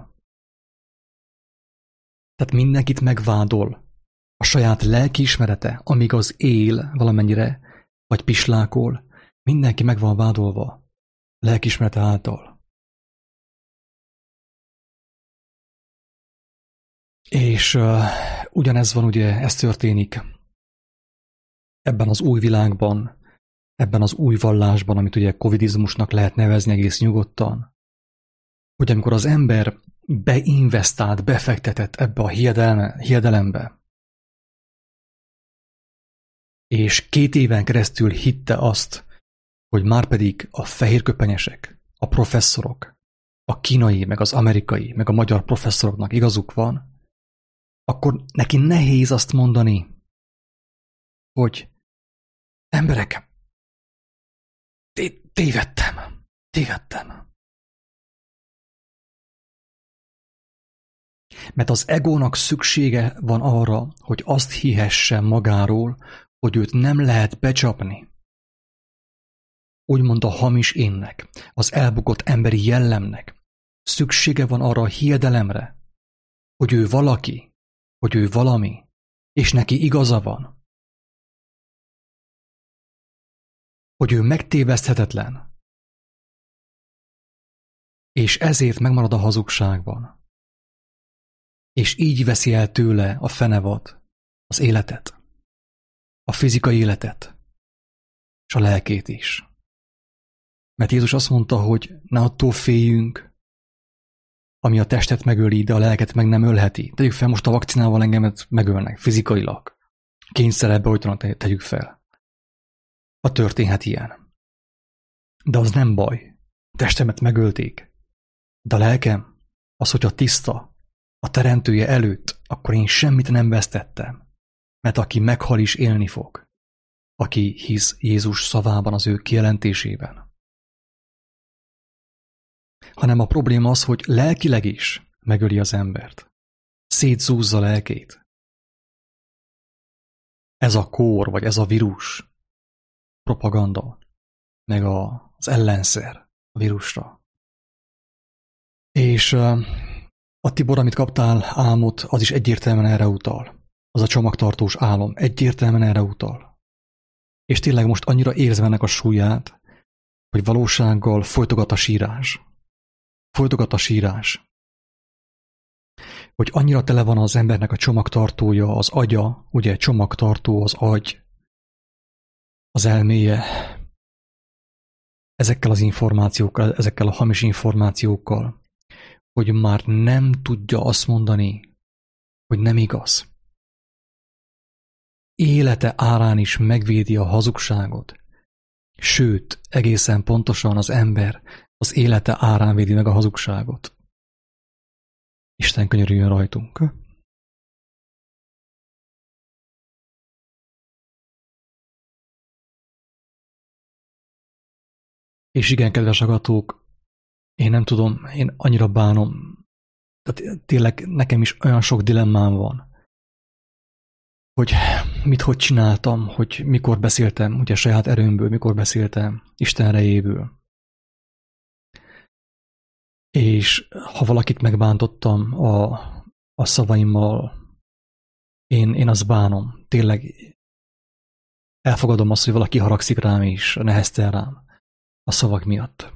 Tehát mindenkit megvádol a saját lelkiismerete, amíg az él valamennyire, vagy pislákol, mindenki meg van vádolva lelkiismerete által. És uh, ugyanez van, ugye, ez történik ebben az új világban, ebben az új vallásban, amit ugye covidizmusnak lehet nevezni egész nyugodtan, hogy amikor az ember beinvestált, befektetett ebbe a hiedelme, hiedelembe, és két éven keresztül hitte azt, hogy márpedig a fehérköpenyesek, a professzorok, a kínai, meg az amerikai, meg a magyar professzoroknak igazuk van, akkor neki nehéz azt mondani, hogy emberek, té- tévedtem, tévedtem. Mert az egónak szüksége van arra, hogy azt hihesse magáról, hogy őt nem lehet becsapni. Úgymond a hamis énnek, az elbukott emberi jellemnek szüksége van arra a hiedelemre, hogy ő valaki, hogy ő valami, és neki igaza van. Hogy ő megtéveszthetetlen. És ezért megmarad a hazugságban. És így veszi el tőle a fenevad az életet, a fizikai életet, és a lelkét is. Mert Jézus azt mondta, hogy ne attól féljünk, ami a testet megöli, de a lelket meg nem ölheti. Tegyük fel, most a vakcinával engemet megölnek, fizikailag. Kényszerebb beoltanak tegyük fel. A történhet ilyen. De az nem baj. A testemet megölték. De a lelkem, az, hogyha tiszta, a teremtője előtt, akkor én semmit nem vesztettem. Mert aki meghal is élni fog. Aki hisz Jézus szavában, az ő kijelentésében. Hanem a probléma az, hogy lelkileg is megöli az embert. Szétzúzza lelkét. Ez a kór, vagy ez a vírus, propaganda, meg a, az ellenszer a vírusra. És a Tibor, amit kaptál álmot, az is egyértelműen erre utal. Az a csomagtartós álom egyértelműen erre utal. És tényleg most annyira érzem ennek a súlyát, hogy valósággal folytogat a sírás. Folytogat a sírás. Hogy annyira tele van az embernek a csomagtartója, az agya, ugye csomagtartó az agy, az elméje, ezekkel az információkkal, ezekkel a hamis információkkal, hogy már nem tudja azt mondani, hogy nem igaz. Élete árán is megvédi a hazugságot, sőt, egészen pontosan az ember az élete árán védi meg a hazugságot. Isten könyörüljön rajtunk. És igen, kedves hallgatók, én nem tudom, én annyira bánom, tehát tényleg nekem is olyan sok dilemmám van, hogy mit hogy csináltam, hogy mikor beszéltem, ugye saját erőmből, mikor beszéltem Isten erejéből. És ha valakit megbántottam a, a szavaimmal, én, én azt bánom. Tényleg elfogadom azt, hogy valaki haragszik rám és neheztel rám a szavak miatt.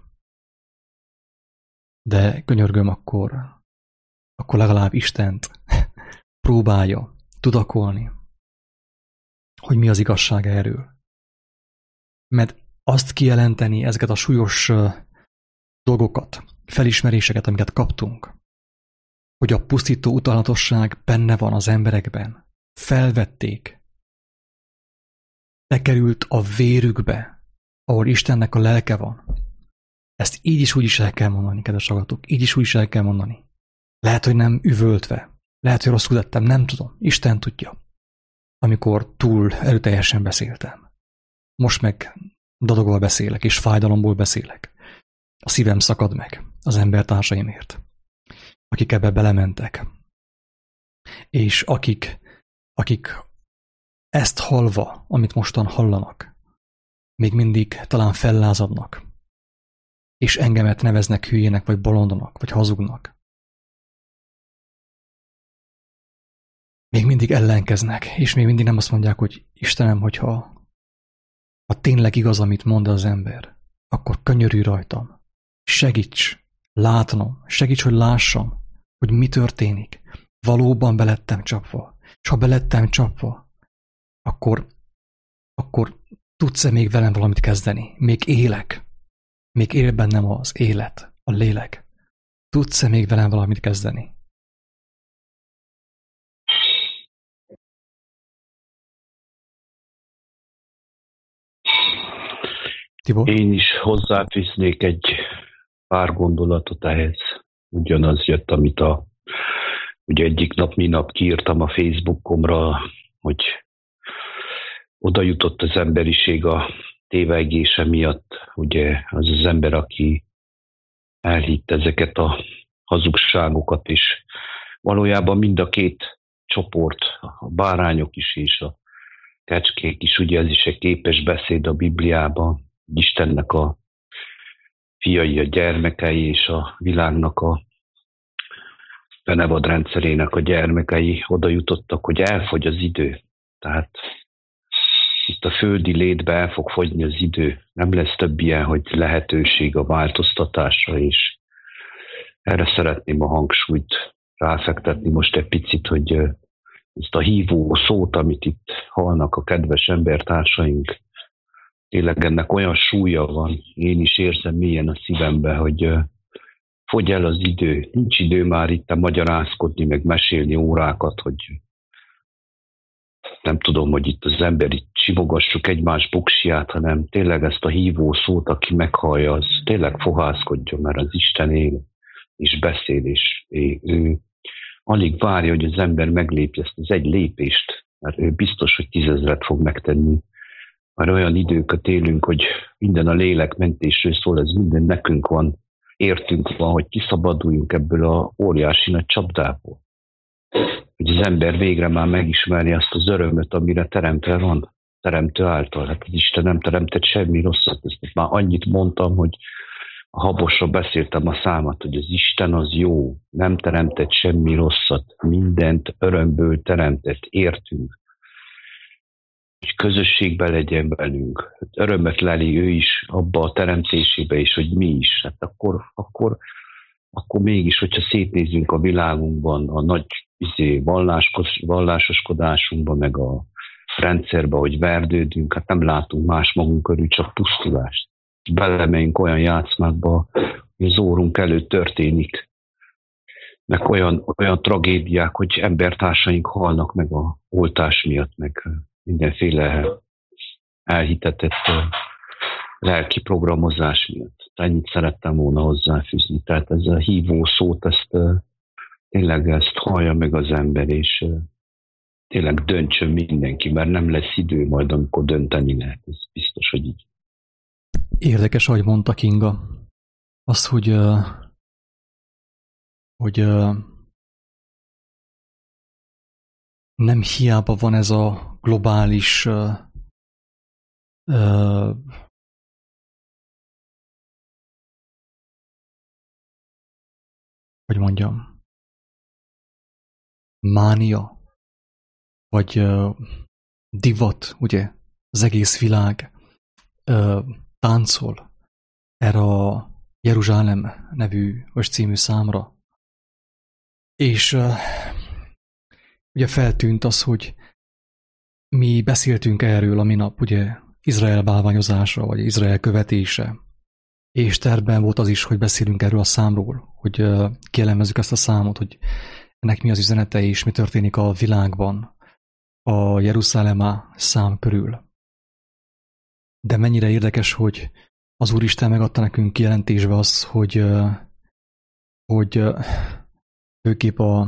De könyörgöm, akkor, akkor legalább Istent próbálja tudakolni, hogy mi az igazság erről. Mert azt kijelenteni, ezeket a súlyos dolgokat, felismeréseket, amiket kaptunk, hogy a pusztító utalatosság benne van az emberekben, felvették, bekerült a vérükbe, ahol Istennek a lelke van. Ezt így is úgy is el kell mondani, kedves hallgatók, így is úgy is el kell mondani. Lehet, hogy nem üvöltve, lehet, hogy rosszul tettem, nem tudom, Isten tudja, amikor túl erőteljesen beszéltem. Most meg dadogva beszélek, és fájdalomból beszélek. A szívem szakad meg az embertársaimért, akik ebbe belementek. És akik, akik ezt hallva, amit mostan hallanak, még mindig talán fellázadnak, és engemet neveznek hülyének, vagy bolondnak, vagy hazugnak. Még mindig ellenkeznek, és még mindig nem azt mondják, hogy Istenem, hogyha ha tényleg igaz, amit mond az ember, akkor könyörülj rajtam. Segíts látnom, segíts, hogy lássam, hogy mi történik. Valóban belettem csapva. És ha belettem csapva, akkor, akkor tudsz-e még velem valamit kezdeni? Még élek. Még él bennem az élet, a lélek. tudsz-e még velem valamit kezdeni? Tibor? Én is hozzáfűznék egy pár gondolatot ehhez. Ugyanaz jött, amit a, ugye egyik nap, minap kiírtam a Facebookomra, hogy oda jutott az emberiség a tévegése miatt. Ugye az az ember, aki elhitt ezeket a hazugságokat, és valójában mind a két csoport, a bárányok is és a kecskék is, ugye ez is egy képes beszéd a Bibliában, Istennek a fiai, a gyermekei és a világnak a fenevad rendszerének a gyermekei oda jutottak, hogy elfogy az idő. Tehát itt a földi létbe el fog fogyni az idő. Nem lesz több ilyen, hogy lehetőség a változtatásra, és erre szeretném a hangsúlyt ráfektetni most egy picit, hogy ezt a hívó szót, amit itt hallnak a kedves embertársaink, tényleg ennek olyan súlya van, én is érzem mélyen a szívembe, hogy fogy el az idő. Nincs idő már itt magyarázkodni, meg mesélni órákat, hogy nem tudom, hogy itt az ember itt simogassuk egymás buksiját, hanem tényleg ezt a hívó szót, aki meghallja, az tényleg fohászkodjon, mert az Isten él és beszél, és ő alig várja, hogy az ember meglépje ezt az egy lépést, mert ő biztos, hogy tízezret fog megtenni. Már olyan időket élünk, hogy minden a lélek mentésről szól, ez minden nekünk van, értünk van, hogy kiszabaduljunk ebből a óriási nagy csapdából. Hogy az ember végre már megismerni azt az örömöt, amire teremtve van, teremtő által. Hát az Isten nem teremtett semmi rosszat. Ezt már annyit mondtam, hogy a habosra beszéltem a számat, hogy az Isten az jó, nem teremtett semmi rosszat, mindent örömből teremtett, értünk. Hogy közösségben legyen velünk. Örömet leli ő is abba a teremtésébe is, hogy mi is. Hát akkor, akkor, akkor mégis, hogyha szétnézünk a világunkban, a nagy izé, valláskos, vallásoskodásunkban, meg a rendszerben, hogy verdődünk, hát nem látunk más magunk körül, csak pusztulást. Belemegyünk olyan játszmákba, hogy az órunk előtt történik, meg olyan, olyan tragédiák, hogy embertársaink halnak meg a oltás miatt, meg mindenféle elhitetett lelki programozás miatt. Ennyit szerettem volna hozzáfűzni. Tehát ez a hívó szót, ezt tényleg ezt hallja meg az ember, és tényleg döntsön mindenki, mert nem lesz idő majd, amikor dönteni lehet. Ez biztos, hogy így. Érdekes, ahogy mondta Kinga, az, hogy, hogy nem hiába van ez a globális hogy mondjam, mánia, vagy divat, ugye, az egész világ táncol erre a Jeruzsálem nevű vagy című számra. És uh, ugye feltűnt az, hogy mi beszéltünk erről a minap, ugye Izrael bálványozása, vagy Izrael követése. És tervben volt az is, hogy beszélünk erről a számról, hogy uh, kielemezzük ezt a számot, hogy ennek mi az üzenete és mi történik a világban a Jeruzsálem szám körül. De mennyire érdekes, hogy az Úristen megadta nekünk kijelentésbe azt, hogy, hogy főképp a,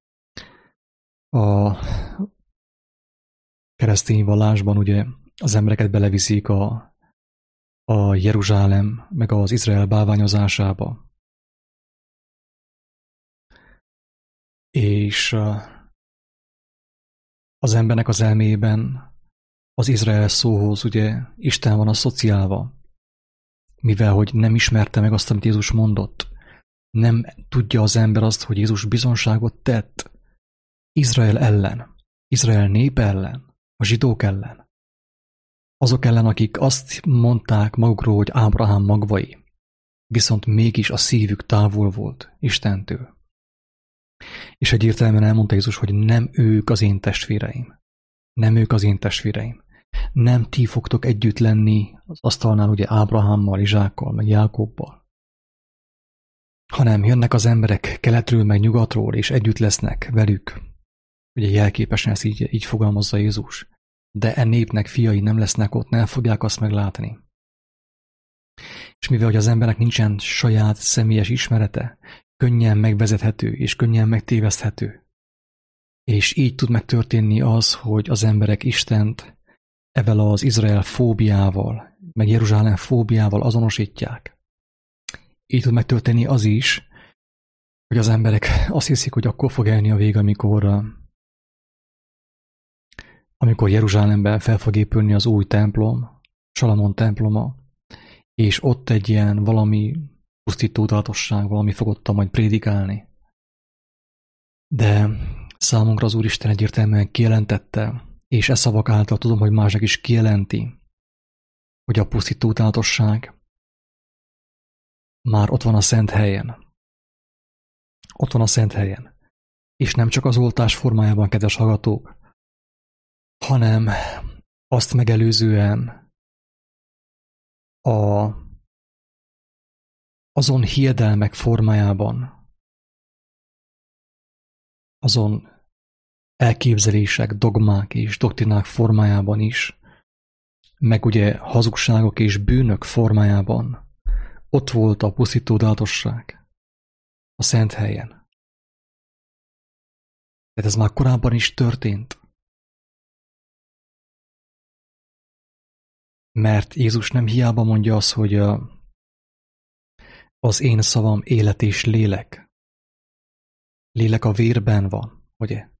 a keresztény vallásban ugye az embereket beleviszik a, a Jeruzsálem meg az Izrael bálványozásába. És az embernek az elméjében az Izrael szóhoz ugye Isten van asszociálva, mivel hogy nem ismerte meg azt, amit Jézus mondott. Nem tudja az ember azt, hogy Jézus bizonságot tett Izrael ellen, Izrael nép ellen, a zsidók ellen. Azok ellen, akik azt mondták magukról, hogy Ábrahám magvai, viszont mégis a szívük távol volt Istentől. És egyértelműen elmondta Jézus, hogy nem ők az én testvéreim. Nem ők az én testvéreim. Nem ti fogtok együtt lenni az asztalnál ugye Ábrahámmal, Izsákkal, meg Jákobbal. hanem jönnek az emberek keletről meg nyugatról, és együtt lesznek velük. Ugye jelképesen ezt így, így fogalmazza Jézus. De e népnek fiai nem lesznek ott, nem fogják azt meglátni. És mivel hogy az embernek nincsen saját személyes ismerete, könnyen megvezethető és könnyen megtéveszthető. És így tud megtörténni az, hogy az emberek Istent evel az Izrael fóbiával, meg Jeruzsálem fóbiával azonosítják. Így tud megtörténni az is, hogy az emberek azt hiszik, hogy akkor fog elni a vég, amikor, amikor Jeruzsálemben fel fog épülni az új templom, Salamon temploma, és ott egy ilyen valami pusztító tudatosság, valami fog ott majd prédikálni. De számunkra az Úristen egyértelműen kijelentette, és e szavak által tudom, hogy másnak is kijelenti, hogy a pusztító tudatosság már ott van a szent helyen. Ott van a szent helyen. És nem csak az oltás formájában, kedves hallgatók, hanem azt megelőzően a, azon hiedelmek formájában, azon elképzelések, dogmák és doktrinák formájában is, meg ugye hazugságok és bűnök formájában ott volt a pusztító tudatosság a szent helyen. Tehát ez már korábban is történt. Mert Jézus nem hiába mondja azt, hogy az én szavam élet és lélek. Lélek a vérben van, ugye?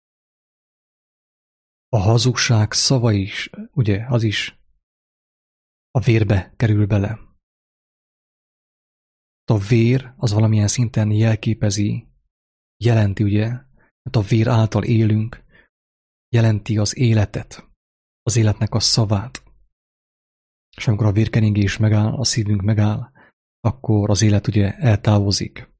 A hazugság szava is, ugye, az is a vérbe kerül bele. A vér az valamilyen szinten jelképezi, jelenti, ugye, mert a vér által élünk, jelenti az életet, az életnek a szavát. És amikor a vérkeringés megáll, a szívünk megáll, akkor az élet ugye eltávozik.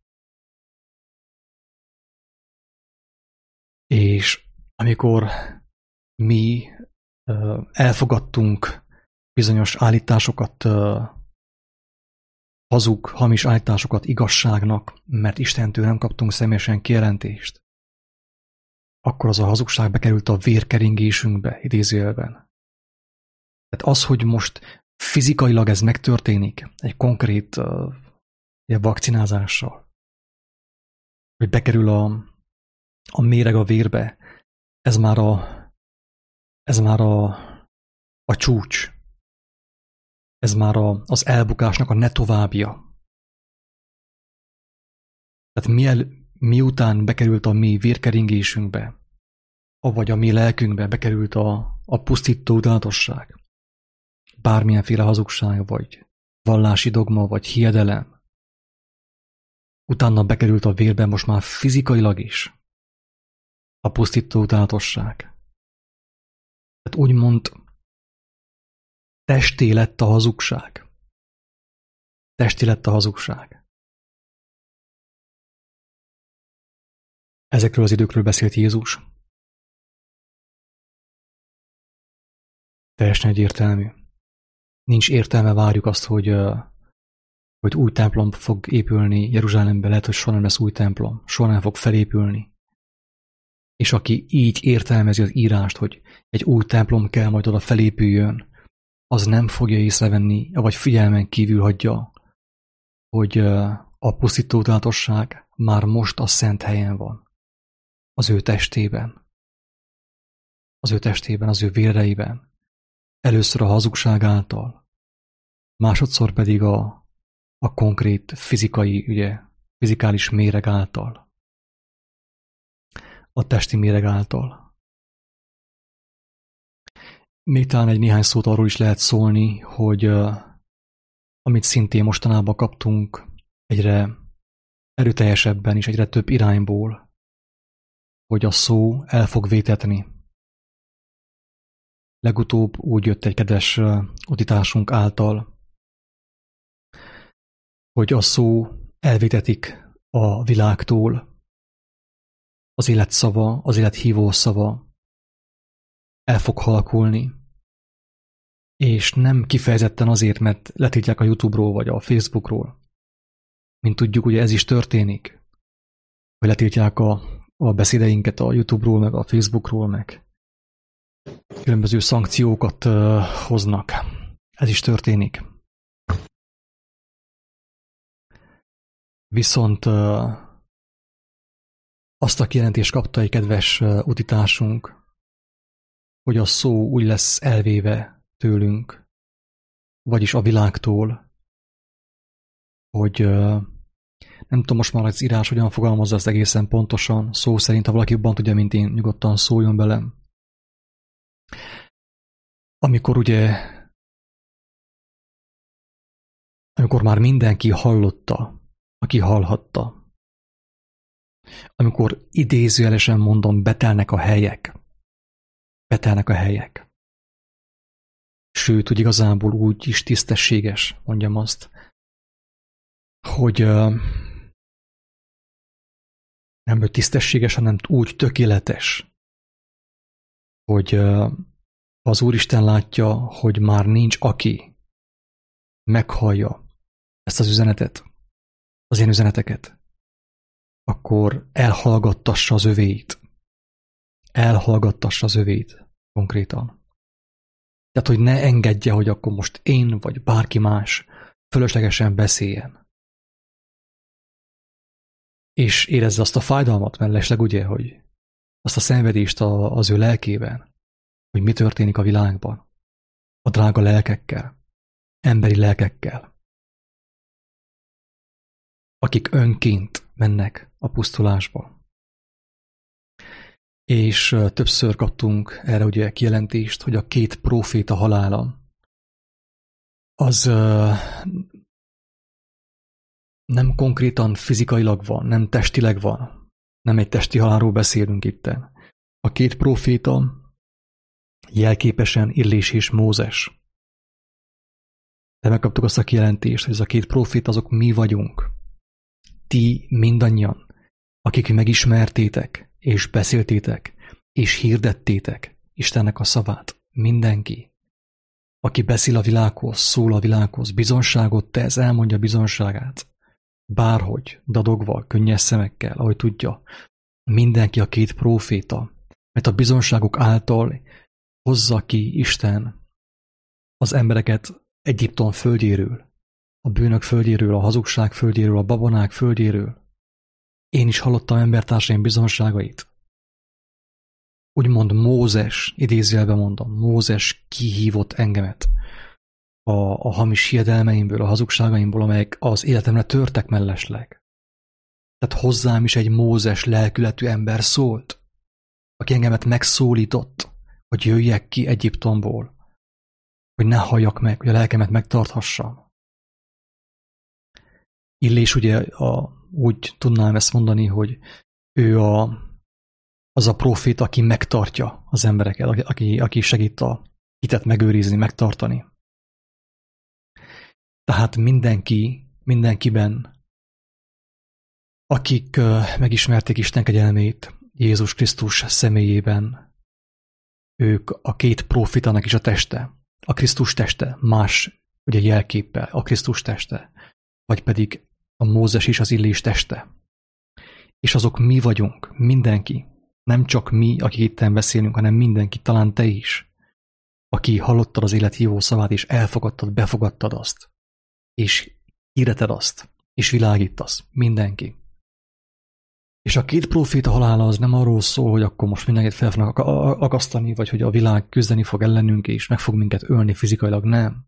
És amikor mi uh, elfogadtunk bizonyos állításokat, uh, hazug, hamis állításokat igazságnak, mert Istentől nem kaptunk személyesen kijelentést, akkor az a hazugság bekerült a vérkeringésünkbe, idézőjelben. Tehát az, hogy most fizikailag ez megtörténik, egy konkrét uh, vakcinázással, hogy bekerül a, a méreg a vérbe, ez már a, ez már a, a csúcs. Ez már a, az elbukásnak a ne továbbja. Tehát miel, miután bekerült a mi vérkeringésünkbe, avagy a mi lelkünkbe bekerült a, a pusztító tudatosság, bármilyenféle hazugság, vagy vallási dogma, vagy hiedelem, utána bekerült a vérbe most már fizikailag is a pusztító tudatosság. Tehát úgymond testé lett a hazugság. Testé lett a hazugság. Ezekről az időkről beszélt Jézus. Teljesen egyértelmű. Nincs értelme várjuk azt, hogy, hogy új templom fog épülni Jeruzsálembe, lehet, hogy soha nem lesz új templom, soha nem fog felépülni. És aki így értelmezi az írást, hogy egy új templom kell majd oda felépüljön, az nem fogja észrevenni, vagy figyelmen kívül hagyja, hogy a pusztító tudatosság már most a szent helyen van. Az ő testében. Az ő testében, az ő véreiben. Először a hazugság által, másodszor pedig a, a konkrét fizikai, ugye, fizikális méreg által. A testi méreg által. Még talán egy néhány szót arról is lehet szólni, hogy uh, amit szintén mostanában kaptunk egyre erőteljesebben és egyre több irányból, hogy a szó el fog vétetni. Legutóbb úgy jött egy kedves uh, utitásunk által, hogy a szó elvétetik a világtól, az élet szava, az élet hívó szava el fog halkulni, és nem kifejezetten azért, mert letiltják a YouTube-ról vagy a Facebookról, mint tudjuk, ugye ez is történik, hogy letiltják a, a beszédeinket a YouTube-ról, meg a Facebookról, meg különböző szankciókat uh, hoznak. Ez is történik. Viszont uh, azt a kijelentést kapta egy kedves uh, utitársunk, hogy a szó úgy lesz elvéve tőlünk, vagyis a világtól, hogy uh, nem tudom most már az írás hogyan fogalmazza ezt egészen pontosan, szó szerint, ha valaki jobban tudja, mint én, nyugodtan szóljon belem. Amikor ugye, amikor már mindenki hallotta, aki hallhatta, amikor idézőjelesen mondom, betelnek a helyek, betelnek a helyek, sőt, hogy igazából úgy is tisztességes, mondjam azt, hogy uh, nem tisztességes, hanem úgy tökéletes, hogy uh, az Úristen látja, hogy már nincs aki meghallja ezt az üzenetet, az ilyen üzeneteket, akkor elhallgattassa az övéit. Elhallgattassa az övéit konkrétan. Tehát, hogy ne engedje, hogy akkor most én vagy bárki más fölöslegesen beszéljen. És érezze azt a fájdalmat mellesleg, ugye, hogy azt a szenvedést az ő lelkében, hogy mi történik a világban, a drága lelkekkel, emberi lelkekkel, akik önként mennek a pusztulásba. És többször kaptunk erre ugye kijelentést, hogy a két próféta halála az nem konkrétan fizikailag van, nem testileg van, nem egy testi halálról beszélünk itten. A két próféta jelképesen Illés és Mózes. De megkaptuk azt a kijelentést, hogy ez a két próféta azok mi vagyunk. Ti mindannyian, akik megismertétek, és beszéltétek, és hirdettétek Istennek a szavát. Mindenki, aki beszél a világhoz, szól a világhoz, bizonságot tesz, elmondja bizonságát. Bárhogy, dadogva, könnyes szemekkel, ahogy tudja. Mindenki a két próféta, mert a bizonságok által hozza ki Isten az embereket Egyiptom földjéről, a bűnök földjéről, a hazugság földjéről, a babonák földjéről. Én is hallottam embertársaim bizonságait. Úgymond Mózes, idézőjelben mondom, Mózes kihívott engemet a, a hamis hiedelmeimből, a hazugságaimból, amelyek az életemre törtek mellesleg. Tehát hozzám is egy Mózes lelkületű ember szólt, aki engemet megszólított, hogy jöjjek ki Egyiptomból, hogy ne halljak meg, hogy a lelkemet megtarthassam. Illés ugye a, úgy tudnám ezt mondani, hogy ő a, az a profét, aki megtartja az embereket, aki, aki segít a hitet megőrizni, megtartani. Tehát mindenki, mindenkiben, akik megismerték Isten kegyelmét Jézus Krisztus személyében, ők a két profétának is a teste, a Krisztus teste, más ugye jelképpel, a Krisztus teste, vagy pedig a Mózes is az Illés teste. És azok mi vagyunk, mindenki, nem csak mi, akik itten beszélünk, hanem mindenki, talán te is, aki hallottad az élet hívó szavát, és elfogadtad, befogadtad azt, és hirdeted azt, és világítasz, mindenki. És a két próféta halála az nem arról szól, hogy akkor most mindenkit fel fognak akasztani, vagy hogy a világ küzdeni fog ellenünk, és meg fog minket ölni fizikailag, nem.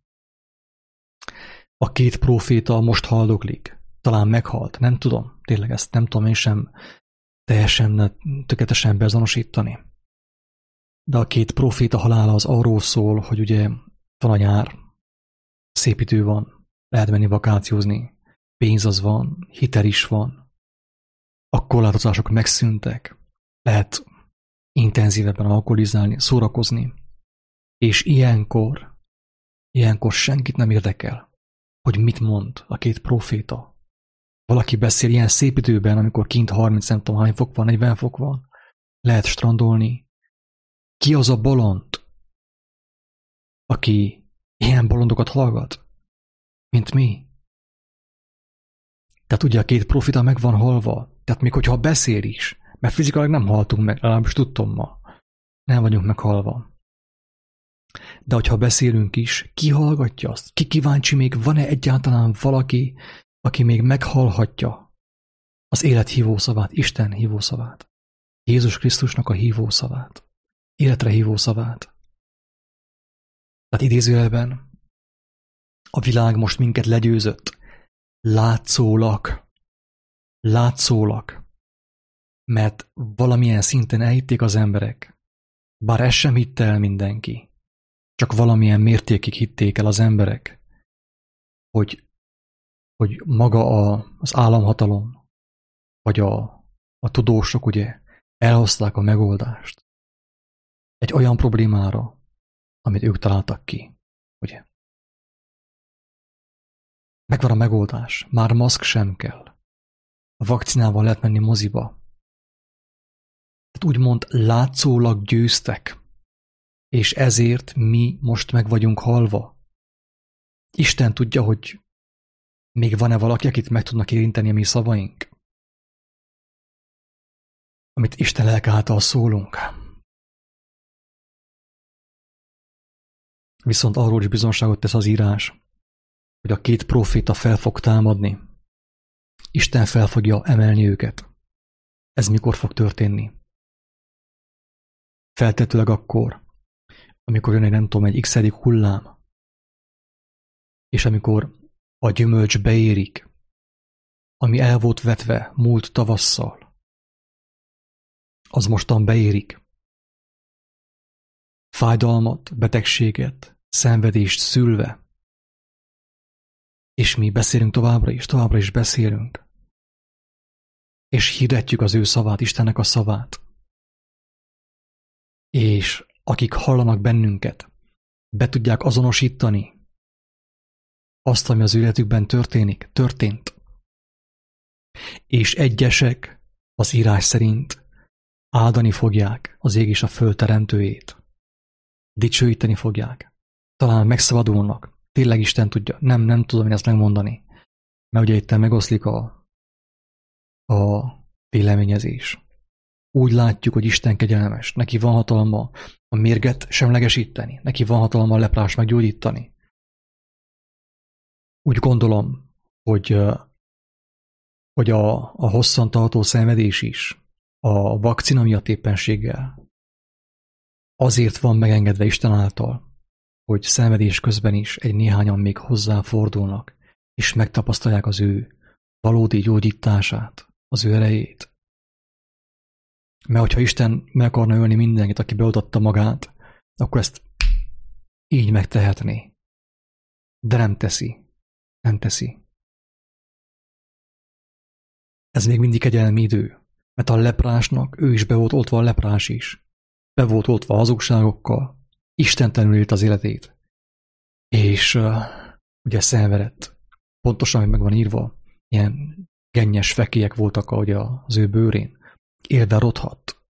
A két próféta most haldoklik. Talán meghalt, nem tudom. Tényleg ezt nem tudom én sem teljesen, tökéletesen beazonosítani. De a két próféta halála az arról szól, hogy ugye van a nyár, szép idő van, lehet menni vakációzni, pénz az van, hitel is van, a korlátozások megszűntek, lehet intenzívebben alkoholizálni, szórakozni, és ilyenkor, ilyenkor senkit nem érdekel, hogy mit mond a két próféta. Valaki beszél ilyen szép időben, amikor kint harminc nem tudom hány fok van, negyven fok van, lehet strandolni. Ki az a bolond, aki ilyen bolondokat hallgat, mint mi? Tehát ugye a két profita meg van halva. Tehát még hogyha beszél is, mert fizikailag nem haltunk meg, legalábbis tudtommal. Nem vagyunk meghalva. De hogyha beszélünk is, ki hallgatja azt? Ki kíváncsi még, van-e egyáltalán valaki, aki még meghallhatja az élet hívószavát, Isten hívószavát, Jézus Krisztusnak a hívószavát, életre hívószavát. Tehát idézőjelben a világ most minket legyőzött, látszólag, látszólag, mert valamilyen szinten elhitték az emberek, bár ezt sem hitte el mindenki, csak valamilyen mértékig hitték el az emberek, hogy, hogy maga a, az államhatalom, vagy a, a tudósok ugye elhozták a megoldást egy olyan problémára, amit ők találtak ki, ugye. Megvan a megoldás, már maszk sem kell. A vakcinával lehet menni moziba. Tehát úgymond látszólag győztek, és ezért mi most meg vagyunk halva. Isten tudja, hogy még van-e valaki, akit meg tudnak érinteni a mi szavaink, amit Isten lelke által szólunk. Viszont arról is bizonságot tesz az írás, hogy a két próféta fel fog támadni. Isten fel fogja emelni őket. Ez mikor fog történni? Feltetőleg akkor, amikor jön egy nem tudom, egy x-edik hullám, és amikor a gyümölcs beérik, ami el volt vetve múlt tavasszal, az mostan beérik. Fájdalmat, betegséget, szenvedést szülve. És mi beszélünk továbbra is, továbbra is beszélünk. És hirdetjük az ő szavát, Istennek a szavát. És akik hallanak bennünket, be tudják azonosítani azt, ami az életükben történik, történt. És egyesek az írás szerint áldani fogják az ég és a föld teremtőjét. Dicsőíteni fogják. Talán megszabadulnak. Tényleg Isten tudja. Nem, nem tudom én ezt megmondani. Mert ugye itt megoszlik a, a véleményezés. Úgy látjuk, hogy Isten kegyelmes. Neki van hatalma a mérget semlegesíteni. Neki van hatalma a leprás meggyógyítani. Úgy gondolom, hogy, hogy a, a hosszantartó szenvedés is a vakcina miatt éppenséggel azért van megengedve Isten által, hogy szenvedés közben is egy néhányan még hozzáfordulnak, és megtapasztalják az ő valódi gyógyítását, az ő erejét. Mert hogyha Isten meg akarna ölni mindenkit, aki beoltatta magát, akkor ezt így megtehetné. De nem teszi. Nem teszi. Ez még mindig kegyelmi idő, mert a leprásnak ő is be volt oltva, a leprás is. Be volt oltva hazugságokkal, istentelenül élt az életét. És uh, ugye szenvedett. Pontosan, hogy meg van írva, ilyen gennyes fekélyek voltak ugye az ő bőrén. Élve rothadt.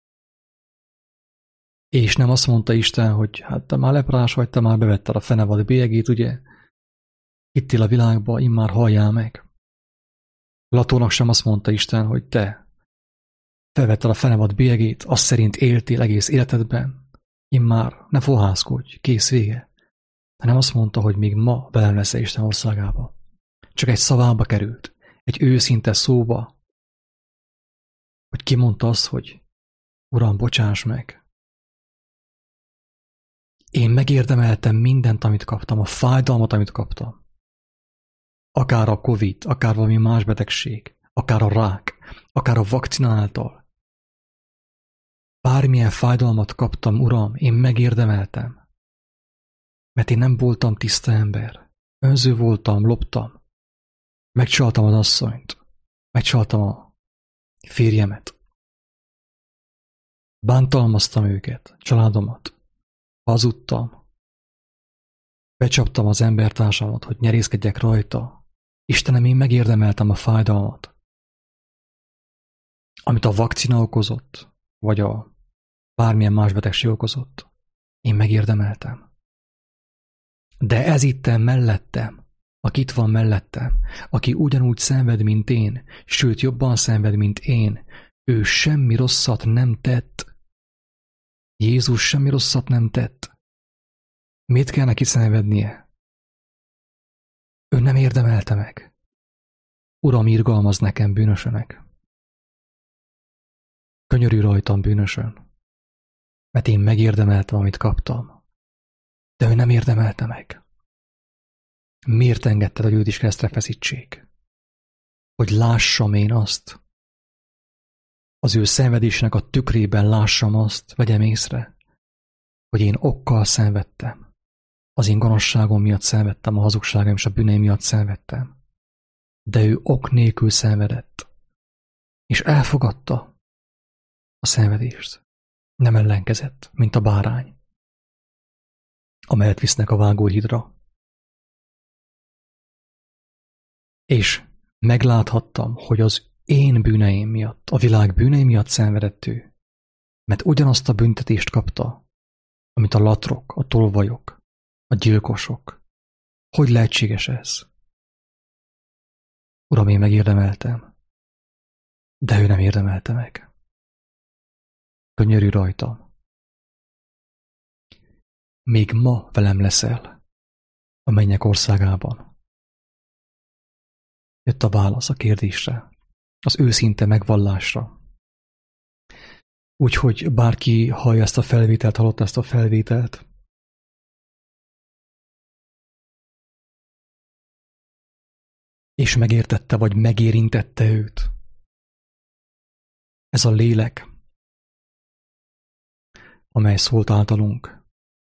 És nem azt mondta Isten, hogy hát te már leprás vagy, te már bevetted a fenevad bélyegét, ugye? Hittél a világba, immár halljál meg. Latónak sem azt mondta Isten, hogy te felvetted a fenevad bélyegét, azt szerint éltél egész életedben, immár ne fohászkodj, kész vége. Hanem azt mondta, hogy még ma velem lesz Isten országába. Csak egy szavába került, egy őszinte szóba, hogy kimondta azt, hogy Uram, bocsáss meg. Én megérdemeltem mindent, amit kaptam, a fájdalmat, amit kaptam. Akár a Covid, akár valami más betegség, akár a rák, akár a vakcina által. Bármilyen fájdalmat kaptam, Uram, én megérdemeltem. Mert én nem voltam tiszta ember. Önző voltam, loptam. Megcsaltam az asszonyt. Megcsaltam a férjemet. Bántalmaztam őket, családomat. Hazudtam. Becsaptam az embertársamat, hogy nyerészkedjek rajta. Istenem, én megérdemeltem a fájdalmat. Amit a vakcina okozott, vagy a bármilyen más betegség okozott. Én megérdemeltem. De ez itten mellettem, aki itt van mellettem, aki ugyanúgy szenved, mint én, sőt jobban szenved, mint én, ő semmi rosszat nem tett. Jézus semmi rosszat nem tett. Miért kell neki szenvednie? Ő nem érdemelte meg. Uram, irgalmazz nekem, bűnösönek. Könyörülj rajtam, bűnösön, mert én megérdemeltem, amit kaptam. De ő nem érdemelte meg. Miért engedted, hogy őt is keresztre feszítsék? Hogy lássam én azt, az ő szenvedésnek a tükrében lássam azt, vegyem észre, hogy én okkal szenvedtem. Az én gonoszságom miatt szenvedtem, a hazugságom és a bűneim miatt szenvedtem. De ő ok nélkül szenvedett, és elfogadta a szenvedést. Nem ellenkezett, mint a bárány, amelyet visznek a vágóhídra. És megláthattam, hogy az én bűneim miatt, a világ bűneim miatt szenvedett ő, mert ugyanazt a büntetést kapta, amit a latrok, a tolvajok, a gyilkosok. Hogy lehetséges ez? Uram, én megérdemeltem, de ő nem érdemelte meg. Könyörülj rajtam. Még ma velem leszel a mennyek országában. Jött a válasz a kérdésre, az őszinte megvallásra. Úgyhogy bárki hallja ezt a felvételt, hallotta ezt a felvételt, és megértette, vagy megérintette őt. Ez a lélek, amely szólt általunk.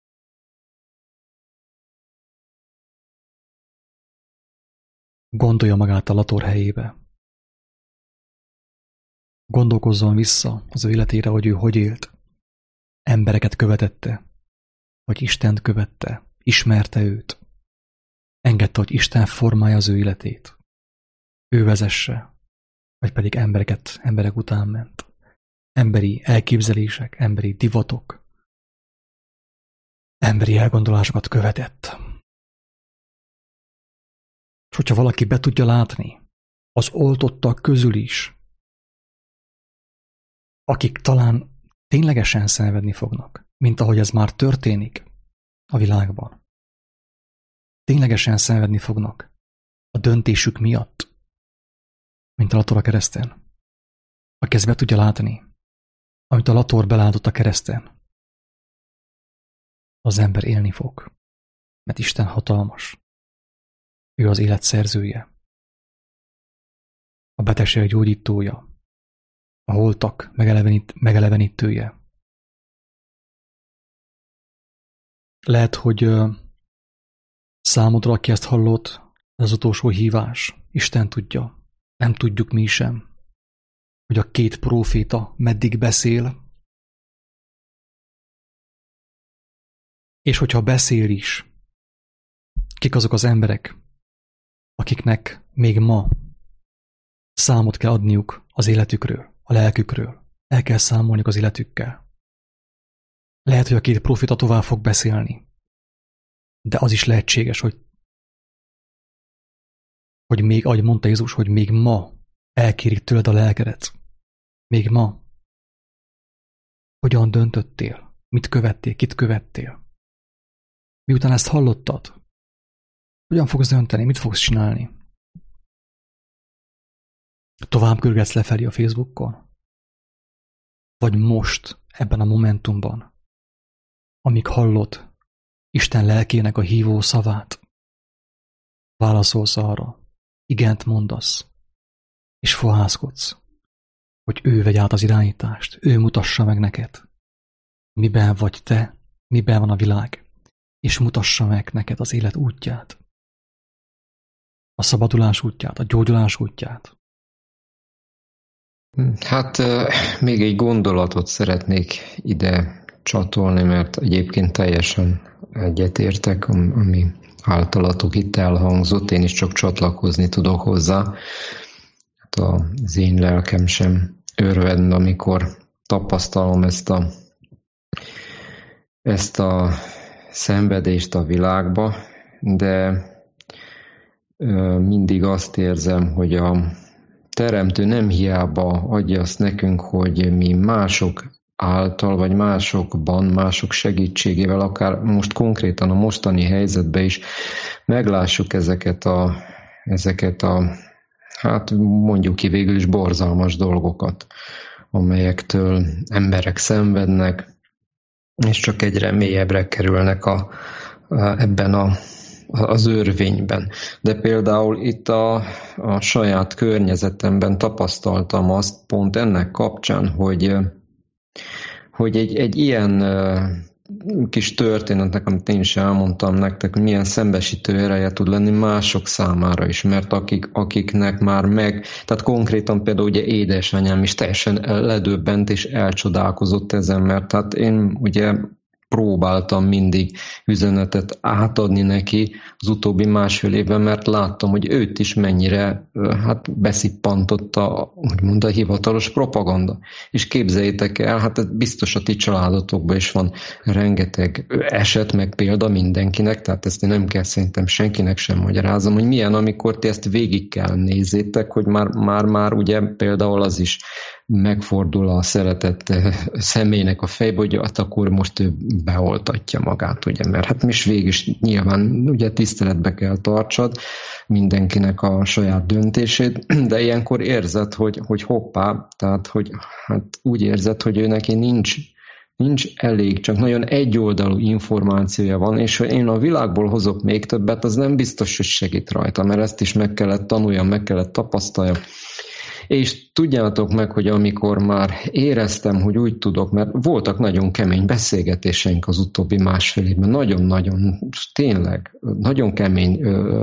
Gondolja magát a lator helyébe. Gondolkozzon vissza az ő életére, hogy ő hogy élt. Embereket követette, vagy Istent követte, ismerte őt. Engedte, hogy Isten formálja az ő életét. Ő vezesse, vagy pedig embereket, emberek után ment. Emberi elképzelések, emberi divatok, emberi elgondolásokat követett. És hogyha valaki be tudja látni, az oltottak közül is, akik talán ténylegesen szenvedni fognak, mint ahogy ez már történik a világban. Ténylegesen szenvedni fognak a döntésük miatt, mint a lator a kereszten. Aki ezt be tudja látni, amit a lator belátott a kereszten, az ember élni fog, mert Isten hatalmas. Ő az élet szerzője, a betegség gyógyítója, a holtak megelevenít, megelevenítője. Lehet, hogy uh, számodra, aki ezt hallott, ez az utolsó hívás. Isten tudja, nem tudjuk mi sem, hogy a két próféta meddig beszél, és hogyha beszél is, kik azok az emberek, akiknek még ma számot kell adniuk az életükről, a lelkükről. El kell számolniuk az életükkel. Lehet, hogy a két profita tovább fog beszélni, de az is lehetséges, hogy, hogy még, ahogy mondta Jézus, hogy még ma elkérik tőled a lelkedet. Még ma. Hogyan döntöttél? Mit követtél? Kit követtél? Miután ezt hallottad, hogyan fogsz dönteni? Mit fogsz csinálni? Tovább görgetsz lefelé a Facebookon? Vagy most, ebben a momentumban, amíg hallod Isten lelkének a hívó szavát, válaszolsz arra, igent mondasz, és fohászkodsz, hogy ő vegy át az irányítást, ő mutassa meg neked, miben vagy te, miben van a világ, és mutassa meg neked az élet útját, a szabadulás útját, a gyógyulás útját. Hát még egy gondolatot szeretnék ide csatolni, mert egyébként teljesen egyetértek, ami általatok itt elhangzott, én is csak csatlakozni tudok hozzá. Hát az én lelkem sem örvend, amikor tapasztalom ezt a, ezt a szenvedést a világba, de mindig azt érzem, hogy a Teremtő nem hiába adja azt nekünk, hogy mi mások által, vagy másokban, mások segítségével, akár most konkrétan a mostani helyzetben is meglássuk ezeket a, ezeket a hát mondjuk ki végül is borzalmas dolgokat, amelyektől emberek szenvednek, és csak egyre mélyebbre kerülnek a, a, ebben a, az örvényben. De például itt a, a saját környezetemben tapasztaltam azt pont ennek kapcsán, hogy, hogy egy, egy ilyen kis történetnek, amit én is elmondtam nektek, hogy milyen szembesítő ereje tud lenni mások számára is, mert akik, akiknek már meg, tehát konkrétan például ugye édesanyám is teljesen ledöbbent és elcsodálkozott ezen, mert hát én ugye próbáltam mindig üzenetet átadni neki az utóbbi másfél évben, mert láttam, hogy őt is mennyire hát beszippantotta, úgymond a hivatalos propaganda. És képzeljétek el, hát biztos a ti családotokban is van rengeteg eset, meg példa mindenkinek, tehát ezt én nem kell szerintem senkinek sem magyarázom, hogy milyen, amikor ti ezt végig kell nézzétek, hogy már, már, már ugye például az is megfordul a szeretett személynek a fejbe, hogy hát akkor most ő beoltatja magát, ugye, mert hát mi is végig is nyilván ugye tiszteletbe kell tartsad mindenkinek a saját döntését, de ilyenkor érzed, hogy, hogy hoppá, tehát hogy hát úgy érzed, hogy ő neki nincs nincs elég, csak nagyon egyoldalú információja van, és ha én a világból hozok még többet, az nem biztos, hogy segít rajta, mert ezt is meg kellett tanuljam, meg kellett tapasztaljam. És tudjátok meg, hogy amikor már éreztem, hogy úgy tudok, mert voltak nagyon kemény beszélgetéseink az utóbbi másfél évben, nagyon-nagyon, tényleg, nagyon kemény,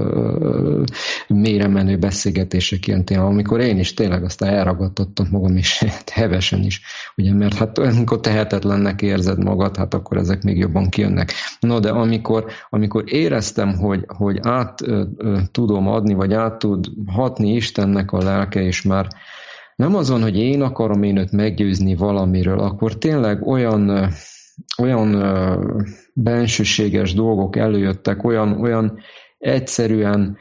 mélyre menő beszélgetések ilyen téma, amikor én is tényleg aztán elragadtattam magam, és hevesen is, ugye, mert hát amikor tehetetlennek érzed magad, hát akkor ezek még jobban kijönnek. No, de amikor, amikor éreztem, hogy, hogy át tudom adni, vagy át tud hatni Istennek a lelke, és már nem azon, hogy én akarom én őt meggyőzni valamiről, akkor tényleg olyan, olyan bensőséges dolgok előjöttek, olyan, olyan egyszerűen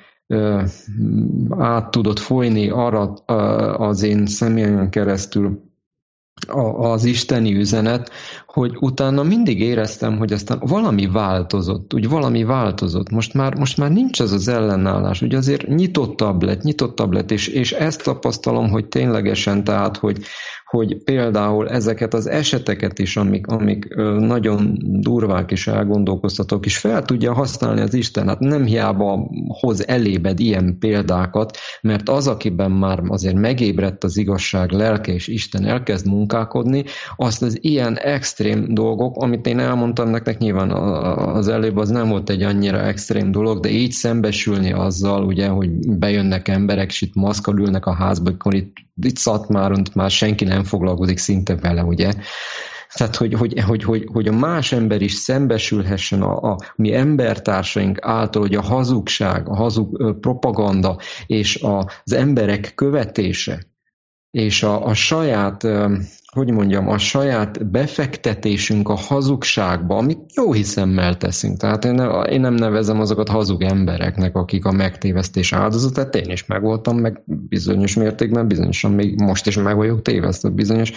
át tudott folyni arra az én személyen keresztül az isteni üzenet, hogy utána mindig éreztem, hogy aztán valami változott, úgy valami változott. Most már, most már nincs ez az ellenállás, ugye azért nyitottabb lett, nyitottabb lett, és, és ezt tapasztalom, hogy ténylegesen, tehát, hogy, hogy például ezeket az eseteket is, amik, amik nagyon durvák és elgondolkoztatók, is fel tudja használni az Isten. Hát nem hiába hoz elébed ilyen példákat, mert az, akiben már azért megébredt az igazság lelke, és Isten elkezd munkálkodni, azt az ilyen extrém dolgok, amit én elmondtam nektek, nyilván az előbb az nem volt egy annyira extrém dolog, de így szembesülni azzal, ugye, hogy bejönnek emberek, és itt maszkal ülnek a házba, akkor itt, itt Szatmáron már senki nem foglalkozik szinte vele, ugye. Tehát, hogy, hogy, hogy, hogy, hogy a más ember is szembesülhessen a, a mi embertársaink által, hogy a hazugság, a hazug propaganda és az emberek követése, és a, a saját, hogy mondjam, a saját befektetésünk a hazugságba, amit jó hiszemmel teszünk. Tehát én, ne, én nem nevezem azokat hazug embereknek, akik a megtévesztés áldozatát, én is megvoltam, meg bizonyos mértékben, bizonyosan még most is meg vagyok tévesztve bizonyos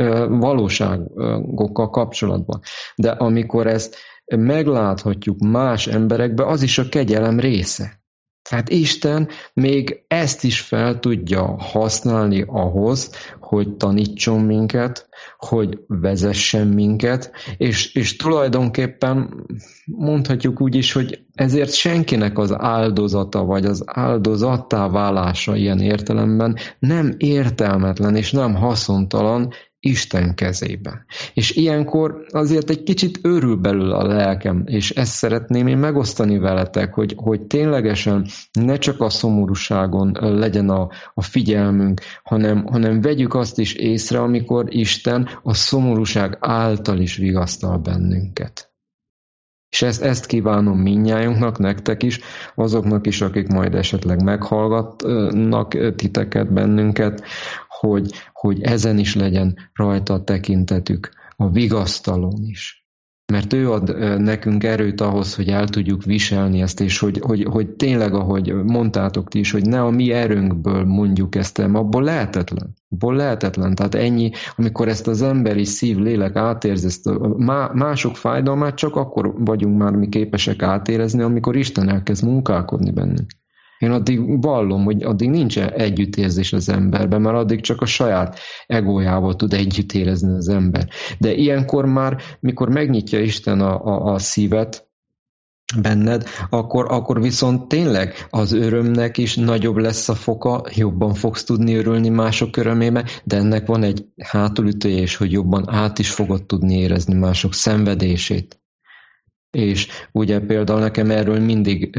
valóságokkal kapcsolatban. De amikor ezt megláthatjuk más emberekbe, az is a kegyelem része. Tehát Isten még ezt is fel tudja használni ahhoz, hogy tanítson minket, hogy vezessen minket, és, és tulajdonképpen mondhatjuk úgy is, hogy ezért senkinek az áldozata, vagy az áldozattá válása ilyen értelemben nem értelmetlen és nem haszontalan Isten kezében. És ilyenkor azért egy kicsit őrül belül a lelkem, és ezt szeretném én megosztani veletek, hogy, hogy ténylegesen ne csak a szomorúságon legyen a, a figyelmünk, hanem, hanem vegyük azt is észre, amikor Isten a szomorúság által is vigasztal bennünket. És ezt, ezt kívánom mindnyájunknak, nektek is, azoknak is, akik majd esetleg meghallgatnak titeket, bennünket, hogy, hogy ezen is legyen rajta a tekintetük, a vigasztalón is. Mert ő ad nekünk erőt ahhoz, hogy el tudjuk viselni ezt, és hogy, hogy, hogy tényleg, ahogy mondtátok ti is, hogy ne a mi erőnkből mondjuk ezt el, abból lehetetlen. Abból lehetetlen. Tehát ennyi, amikor ezt az emberi szív, lélek átérz, ezt a mások fájdalmát, csak akkor vagyunk már mi képesek átérezni, amikor Isten elkezd munkálkodni bennünk. Én addig vallom, hogy addig nincs együttérzés az emberben, mert addig csak a saját egójával tud együtt érezni az ember. De ilyenkor már, mikor megnyitja Isten a, a, a szívet benned, akkor, akkor viszont tényleg az örömnek is nagyobb lesz a foka, jobban fogsz tudni örülni mások örömébe, de ennek van egy hátulütője is, hogy jobban át is fogod tudni érezni mások szenvedését. És ugye például nekem erről mindig,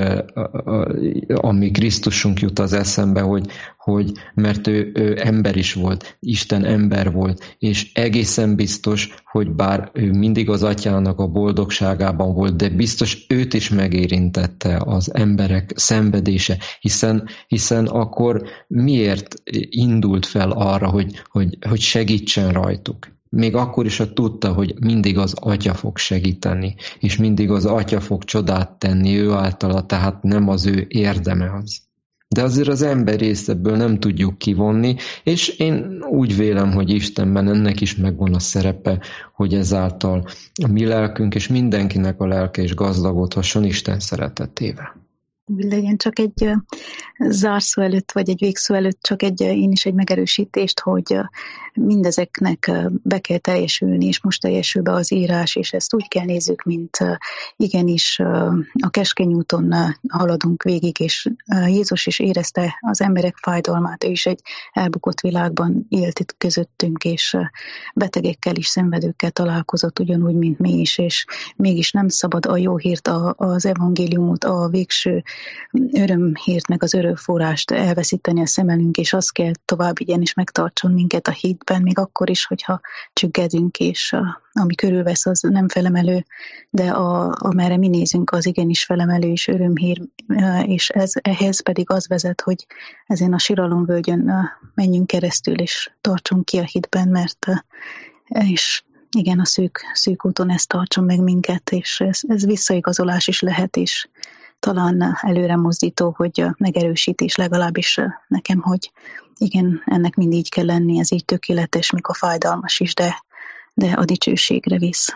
ami Krisztusunk jut az eszembe, hogy, hogy mert ő, ő ember is volt, Isten ember volt, és egészen biztos, hogy bár ő mindig az atyának a boldogságában volt, de biztos őt is megérintette az emberek szenvedése, hiszen, hiszen akkor miért indult fel arra, hogy, hogy, hogy segítsen rajtuk? Még akkor is, ha tudta, hogy mindig az Atya fog segíteni, és mindig az Atya fog csodát tenni ő általa, tehát nem az ő érdeme az. De azért az ember részebből nem tudjuk kivonni, és én úgy vélem, hogy Istenben ennek is megvan a szerepe, hogy ezáltal a mi lelkünk és mindenkinek a lelke is gazdagodhasson Isten szeretetével. Legyen csak egy zárszó előtt, vagy egy végszó előtt csak egy, én is egy megerősítést, hogy mindezeknek be kell teljesülni, és most teljesül be az írás, és ezt úgy kell nézzük, mint igenis a keskeny úton haladunk végig, és Jézus is érezte az emberek fájdalmát, ő is egy elbukott világban élt itt közöttünk, és betegekkel is, szenvedőkkel találkozott ugyanúgy, mint mi is, és mégis nem szabad a jó hírt, az evangéliumot, a végső örömhírt, meg az örömforrást elveszíteni a szem elünk, és azt kell tovább vigyen, és megtartson minket a hitben, még akkor is, hogyha csüggedünk, és a, ami körülvesz, az nem felemelő, de a, amerre mi nézünk, az igenis felemelő és örömhír, és ez, ehhez pedig az vezet, hogy ezen a siralomvölgyön menjünk keresztül, és tartsunk ki a hitben, mert és igen, a szűk, szűk úton ez tartson meg minket, és ez, ez visszaigazolás is lehet, és talán előre mozdító, hogy megerősítés legalábbis nekem, hogy igen, ennek mind így kell lenni, ez így tökéletes, mikor fájdalmas is, de, de a dicsőségre visz.